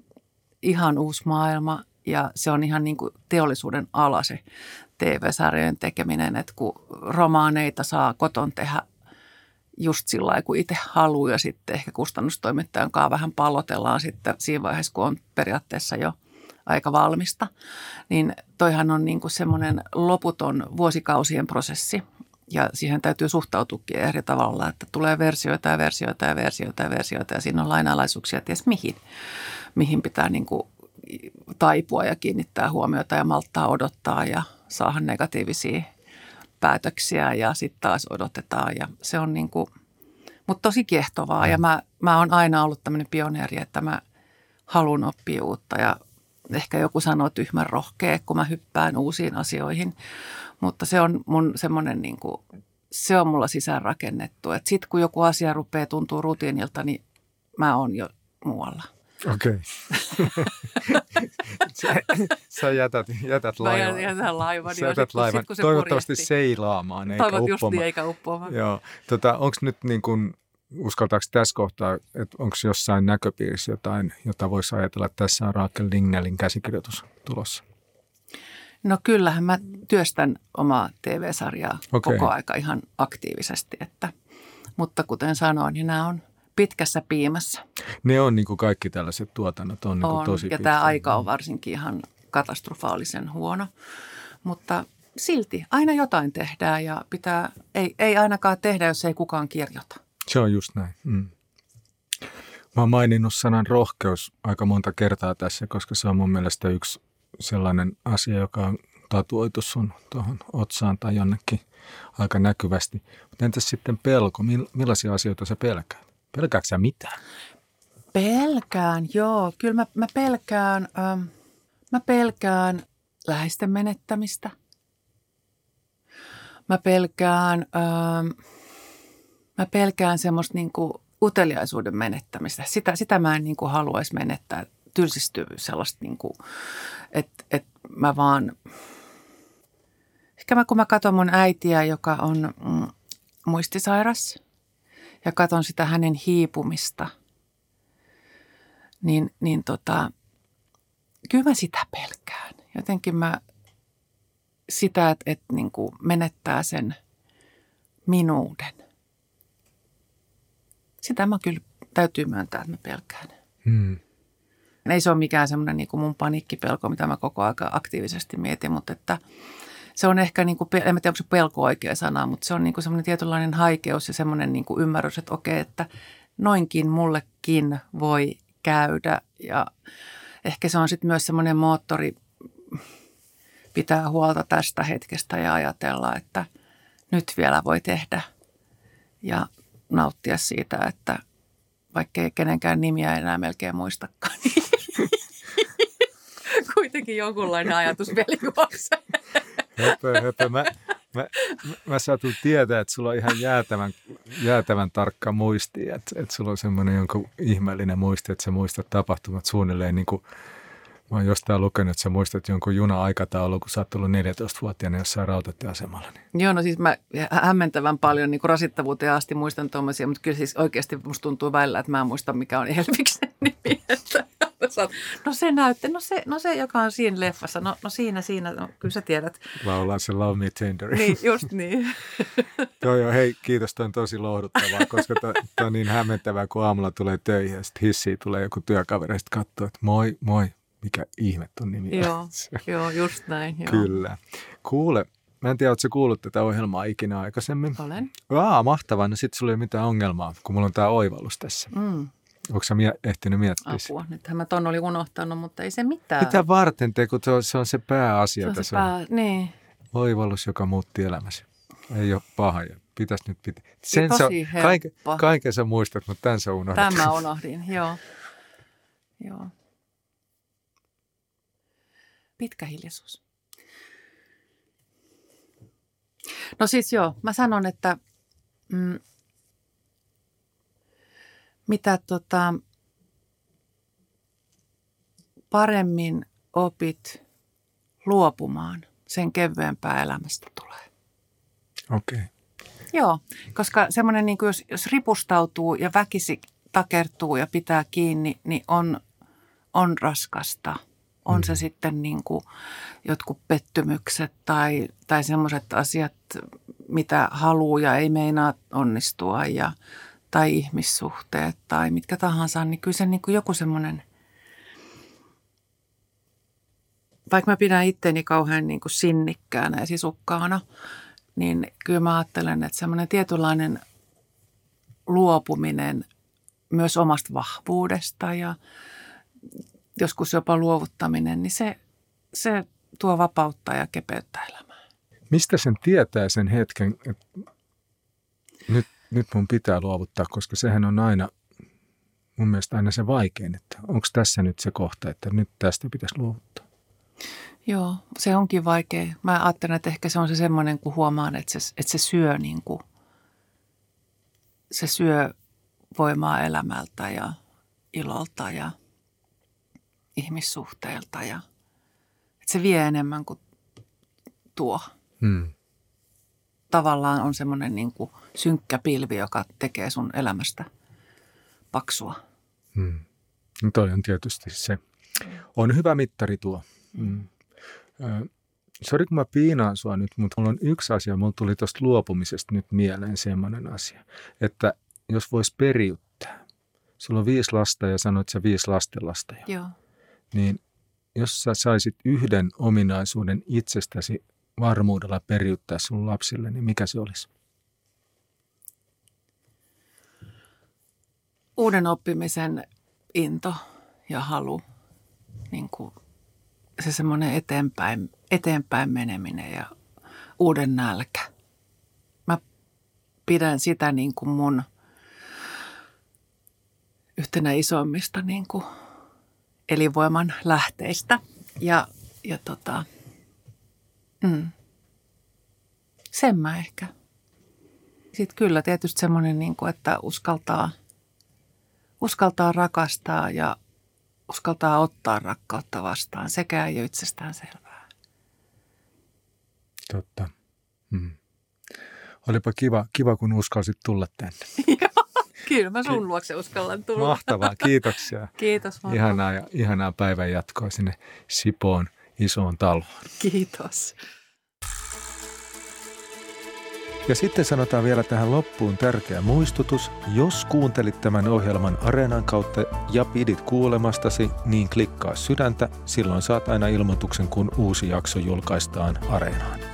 ihan uusi maailma ja se on ihan niin kuin teollisuuden ala se T V-sarjojen tekeminen, että kun romaaneita saa koton tehdä just sillä lailla, kun itse haluaa ja sitten ehkä kustannustoimittajan kanssa vähän pallotellaan sitten siinä vaiheessa, kun on periaatteessa jo aika valmista. Niin toihan on niin kuin semmoinen loputon vuosikausien prosessi ja siihen täytyy suhtautuakin eri tavalla, että tulee versioita ja versioita ja versioita ja versioita ja siinä on lainalaisuuksia ties mihin, mihin pitää niin kuin taipua ja kiinnittää huomiota ja malttaa odottaa ja saada negatiivisia päätöksiä ja sitten taas odotetaan ja se on niin kuin, mutta tosi kiehtovaa ja mä, mä oon aina ollut tämmöinen pioneeri, että mä haluan oppia uutta ja ehkä joku sanoo tyhmän rohkea, kun mä hyppään uusiin asioihin, mutta se on mun semmoinen niin kuin, se on mulla sisäänrakennettu, että sitten kun joku asia rupeaa tuntua rutiinilta, niin mä oon jo muualla. Okei. sä, sä jätät, jätät laivan. Mä jätän laivan. Sä jätät laivan. Sit, toivottavasti purjehti. Seilaamaan eikä Toivot uppomaan. just niin, eikä uppoamaan. Joo. Tota, onko nyt niin kuin, uskaltaako tässä kohtaa, että onko jossain näköpiirissä jotain, jota voisi ajatella, että tässä on Raakel Lignellin käsikirjoitus tulossa? No kyllähän mä työstän omaa T V-sarjaa okay. koko aika ihan aktiivisesti, että, mutta kuten sanoin, niin nämä on pitkässä piimässä. Ne on niin kuin kaikki tällaiset tuotannot on, niin kuin on tosi ja pitkä. tämä aika on varsinkin ihan katastrofaalisen huono, mutta silti aina jotain tehdään ja pitää, ei, ei ainakaan tehdä, jos ei kukaan kirjoita. Se on just näin. Mm. Mä oon maininnut sanan rohkeus aika monta kertaa tässä, koska se on mun mielestä yksi sellainen asia, joka on tatuoitu sun tuohon otsaan tai jonnekin aika näkyvästi. Mutta entäs sitten pelko? Millaisia asioita sä pelkäät? Pelkäätkö sä mitään? Pelkään, joo. Kyllä mä, mä pelkään, ähm, mä pelkään läheisten menettämistä. Mä pelkään, ähm, mä pelkään semmoista niinku uteliaisuuden menettämistä. Sitä, sitä mä en niinku haluaisi menettää. Tylsistyvyys sellaista, niinku, että et mä vaan... Ehkä mä, kun mä katson mun äitiä, joka on mm, muistisairas ja katson sitä hänen hiipumista, niin, niin tota, kyllä mä sitä pelkään. Jotenkin mä sitä, että, että niin kuin menettää sen minuuden. Sitä mä kyllä täytyy myöntää, että mä pelkään. Hmm. Ei se ole mikään semmoinen niin kuin mun paniikkipelko, mitä mä koko ajan aktiivisesti mietin, mutta että se on ehkä, niin kuin, en tiedä onko se pelko oikea sana, mutta se on niin kuin semmoinen tietynlainen haikeus ja semmoinen niin kuin ymmärrys, että okei, että noinkin mullekin voi käydä. Ja ehkä se on sitten myös semmoinen moottori pitää huolta tästä hetkestä ja ajatella, että nyt vielä voi tehdä ja nauttia siitä, että vaikka ei kenenkään nimiä enää melkein muistakaan, niin kuitenkin jonkunlainen ajatus vielä juoksee. Höpö, höpö. Mä, mä, mä saatun tietää, että sulla on ihan jäätävän, jäätävän tarkka muisti, että, että sulla on semmoinen jonkun ihmeellinen muisti, että sä muistat tapahtumat suunnilleen niin kuin mä oon jostain lukenut, että sä muistat jonkun juna-aikataulu, kun sä oot tullut neljätoistavuotiaana jossain rautatieasemalla. Niin. Joo, no siis mä hämmentävän paljon niin kuin rasittavuuteen asti muistan tuommoisia, mutta kyllä siis oikeasti musta tuntuu välillä, että mä en muista, mikä on Elviksen nimi. Että, no se näytte, no se, no se, joka on siinä leffassa, no, no siinä, siinä, no kyllä sä tiedät. Laulaa se Love Me Tender. Niin, just niin. Joo, joo, hei, kiitos, toi on tosi lohduttavaa, koska toi on niin hämmentävää, kun aamulla tulee töihin ja sitten hissiin tulee joku työkaveri ja sitten katsoo, että moi, moi. Mikä ihme ton nimi on. Joo, joo, just näin. Joo. Kyllä. Kuule, mä en tiedä, ootko sä kuullut tätä ohjelmaa ikinä aikaisemmin? Olen. Aa, mahtavaa. No sit sulla ei ole mitään ongelmaa, kun mulla on tää oivallus tässä. Mm. Onko sä mie- ehtinyt miettiä? Apua, nythän mä ton oli unohtanut, mutta ei se mitään. Mitä varten te, kun se on se pääasia se on tässä. Se pää, niin. Oivallus, joka muutti elämäsi. Ei ole paha. Pitäisi nyt pitää. Sen tosi sä, kaiken, kaiken sä muistat, mutta tämän sä unohdat. Tämän mä unohdin, joo. Joo. Pitkä hiljaisuus. No siis joo, mä sanon, että mm, mitä tota, paremmin opit luopumaan, sen kevyempää elämästä tulee. Okei. Okay. Joo, koska semmoinen, niin kuin jos, jos ripustautuu ja väkisi takertuu ja pitää kiinni, niin on, on raskasta. On se sitten niin kuin jotkut pettymykset tai, tai semmoiset asiat, mitä haluaa ja ei meinaa onnistua ja, tai ihmissuhteet tai mitkä tahansa, niin kyllä se niin kuin joku semmoinen, vaikka mä pidän itteni kauhean niin kuin sinnikkäänä ja sisukkaana, niin kyllä mä ajattelen, että semmoinen tietynlainen luopuminen myös omasta vahvuudesta ja joskus jopa luovuttaminen, niin se, se tuo vapautta ja kepeyttä elämään. Mistä sen tietää sen hetken, että nyt, nyt mun pitää luovuttaa, koska sehän on aina, mun mielestä aina se vaikein, että onko tässä nyt se kohta, että nyt tästä pitäisi luovuttaa? Joo, se onkin vaikea. Mä ajattelen, että ehkä se on se semmoinen, kun huomaan, että se, että se syö niin kuin, se syö voimaa elämältä ja ilolta ja ihmissuhteilta ja että se vie enemmän kuin tuo. Hmm. Tavallaan on semmoinen niin kuin synkkä pilvi, joka tekee sun elämästä paksua. Hmm. No toi on tietysti se. On hyvä mittari tuo. Hmm. Sori, kun mä piinaan sua nyt, mutta mulla on yksi asia. Mulla tuli tuosta luopumisesta nyt mieleen semmoinen asia, että jos vois periyttää, sulla on viisi lasta ja sanoit sä viisi lastenlasta jo. Joo. Niin jos sä saisit yhden ominaisuuden itsestäsi varmuudella periyttää sun lapsille, niin mikä se olisi? Uuden oppimisen into ja halu, niin kuin se semmoinen eteenpäin, eteenpäin meneminen ja uuden nälkä. Mä pidän sitä niin kuin mun yhtenä isoimmista niin kuin elinvoiman lähteistä. Ja, ja tota, mm, sen mä ehkä. Sitten kyllä tietysti semmoinen, niin kuin, että uskaltaa, uskaltaa rakastaa ja uskaltaa ottaa rakkautta vastaan. Sekään ei ole itsestään selvää. Totta. Hmm. Olipa kiva, kiva, kun uskalsit tulla tänne. Joo, kyllä mä sun luokse uskallan tulla. Mahtavaa, kiitoksia. Kiitos. Marko. Ihanaa, ja, ihanaa päivän jatkoa sinne Sipoon isoon taloon. Kiitos. Ja sitten sanotaan vielä tähän loppuun tärkeä muistutus. Jos kuuntelit tämän ohjelman Areenan kautta ja pidit kuulemastasi, niin klikkaa sydäntä. Silloin saat aina ilmoituksen, kun uusi jakso julkaistaan Areenaan.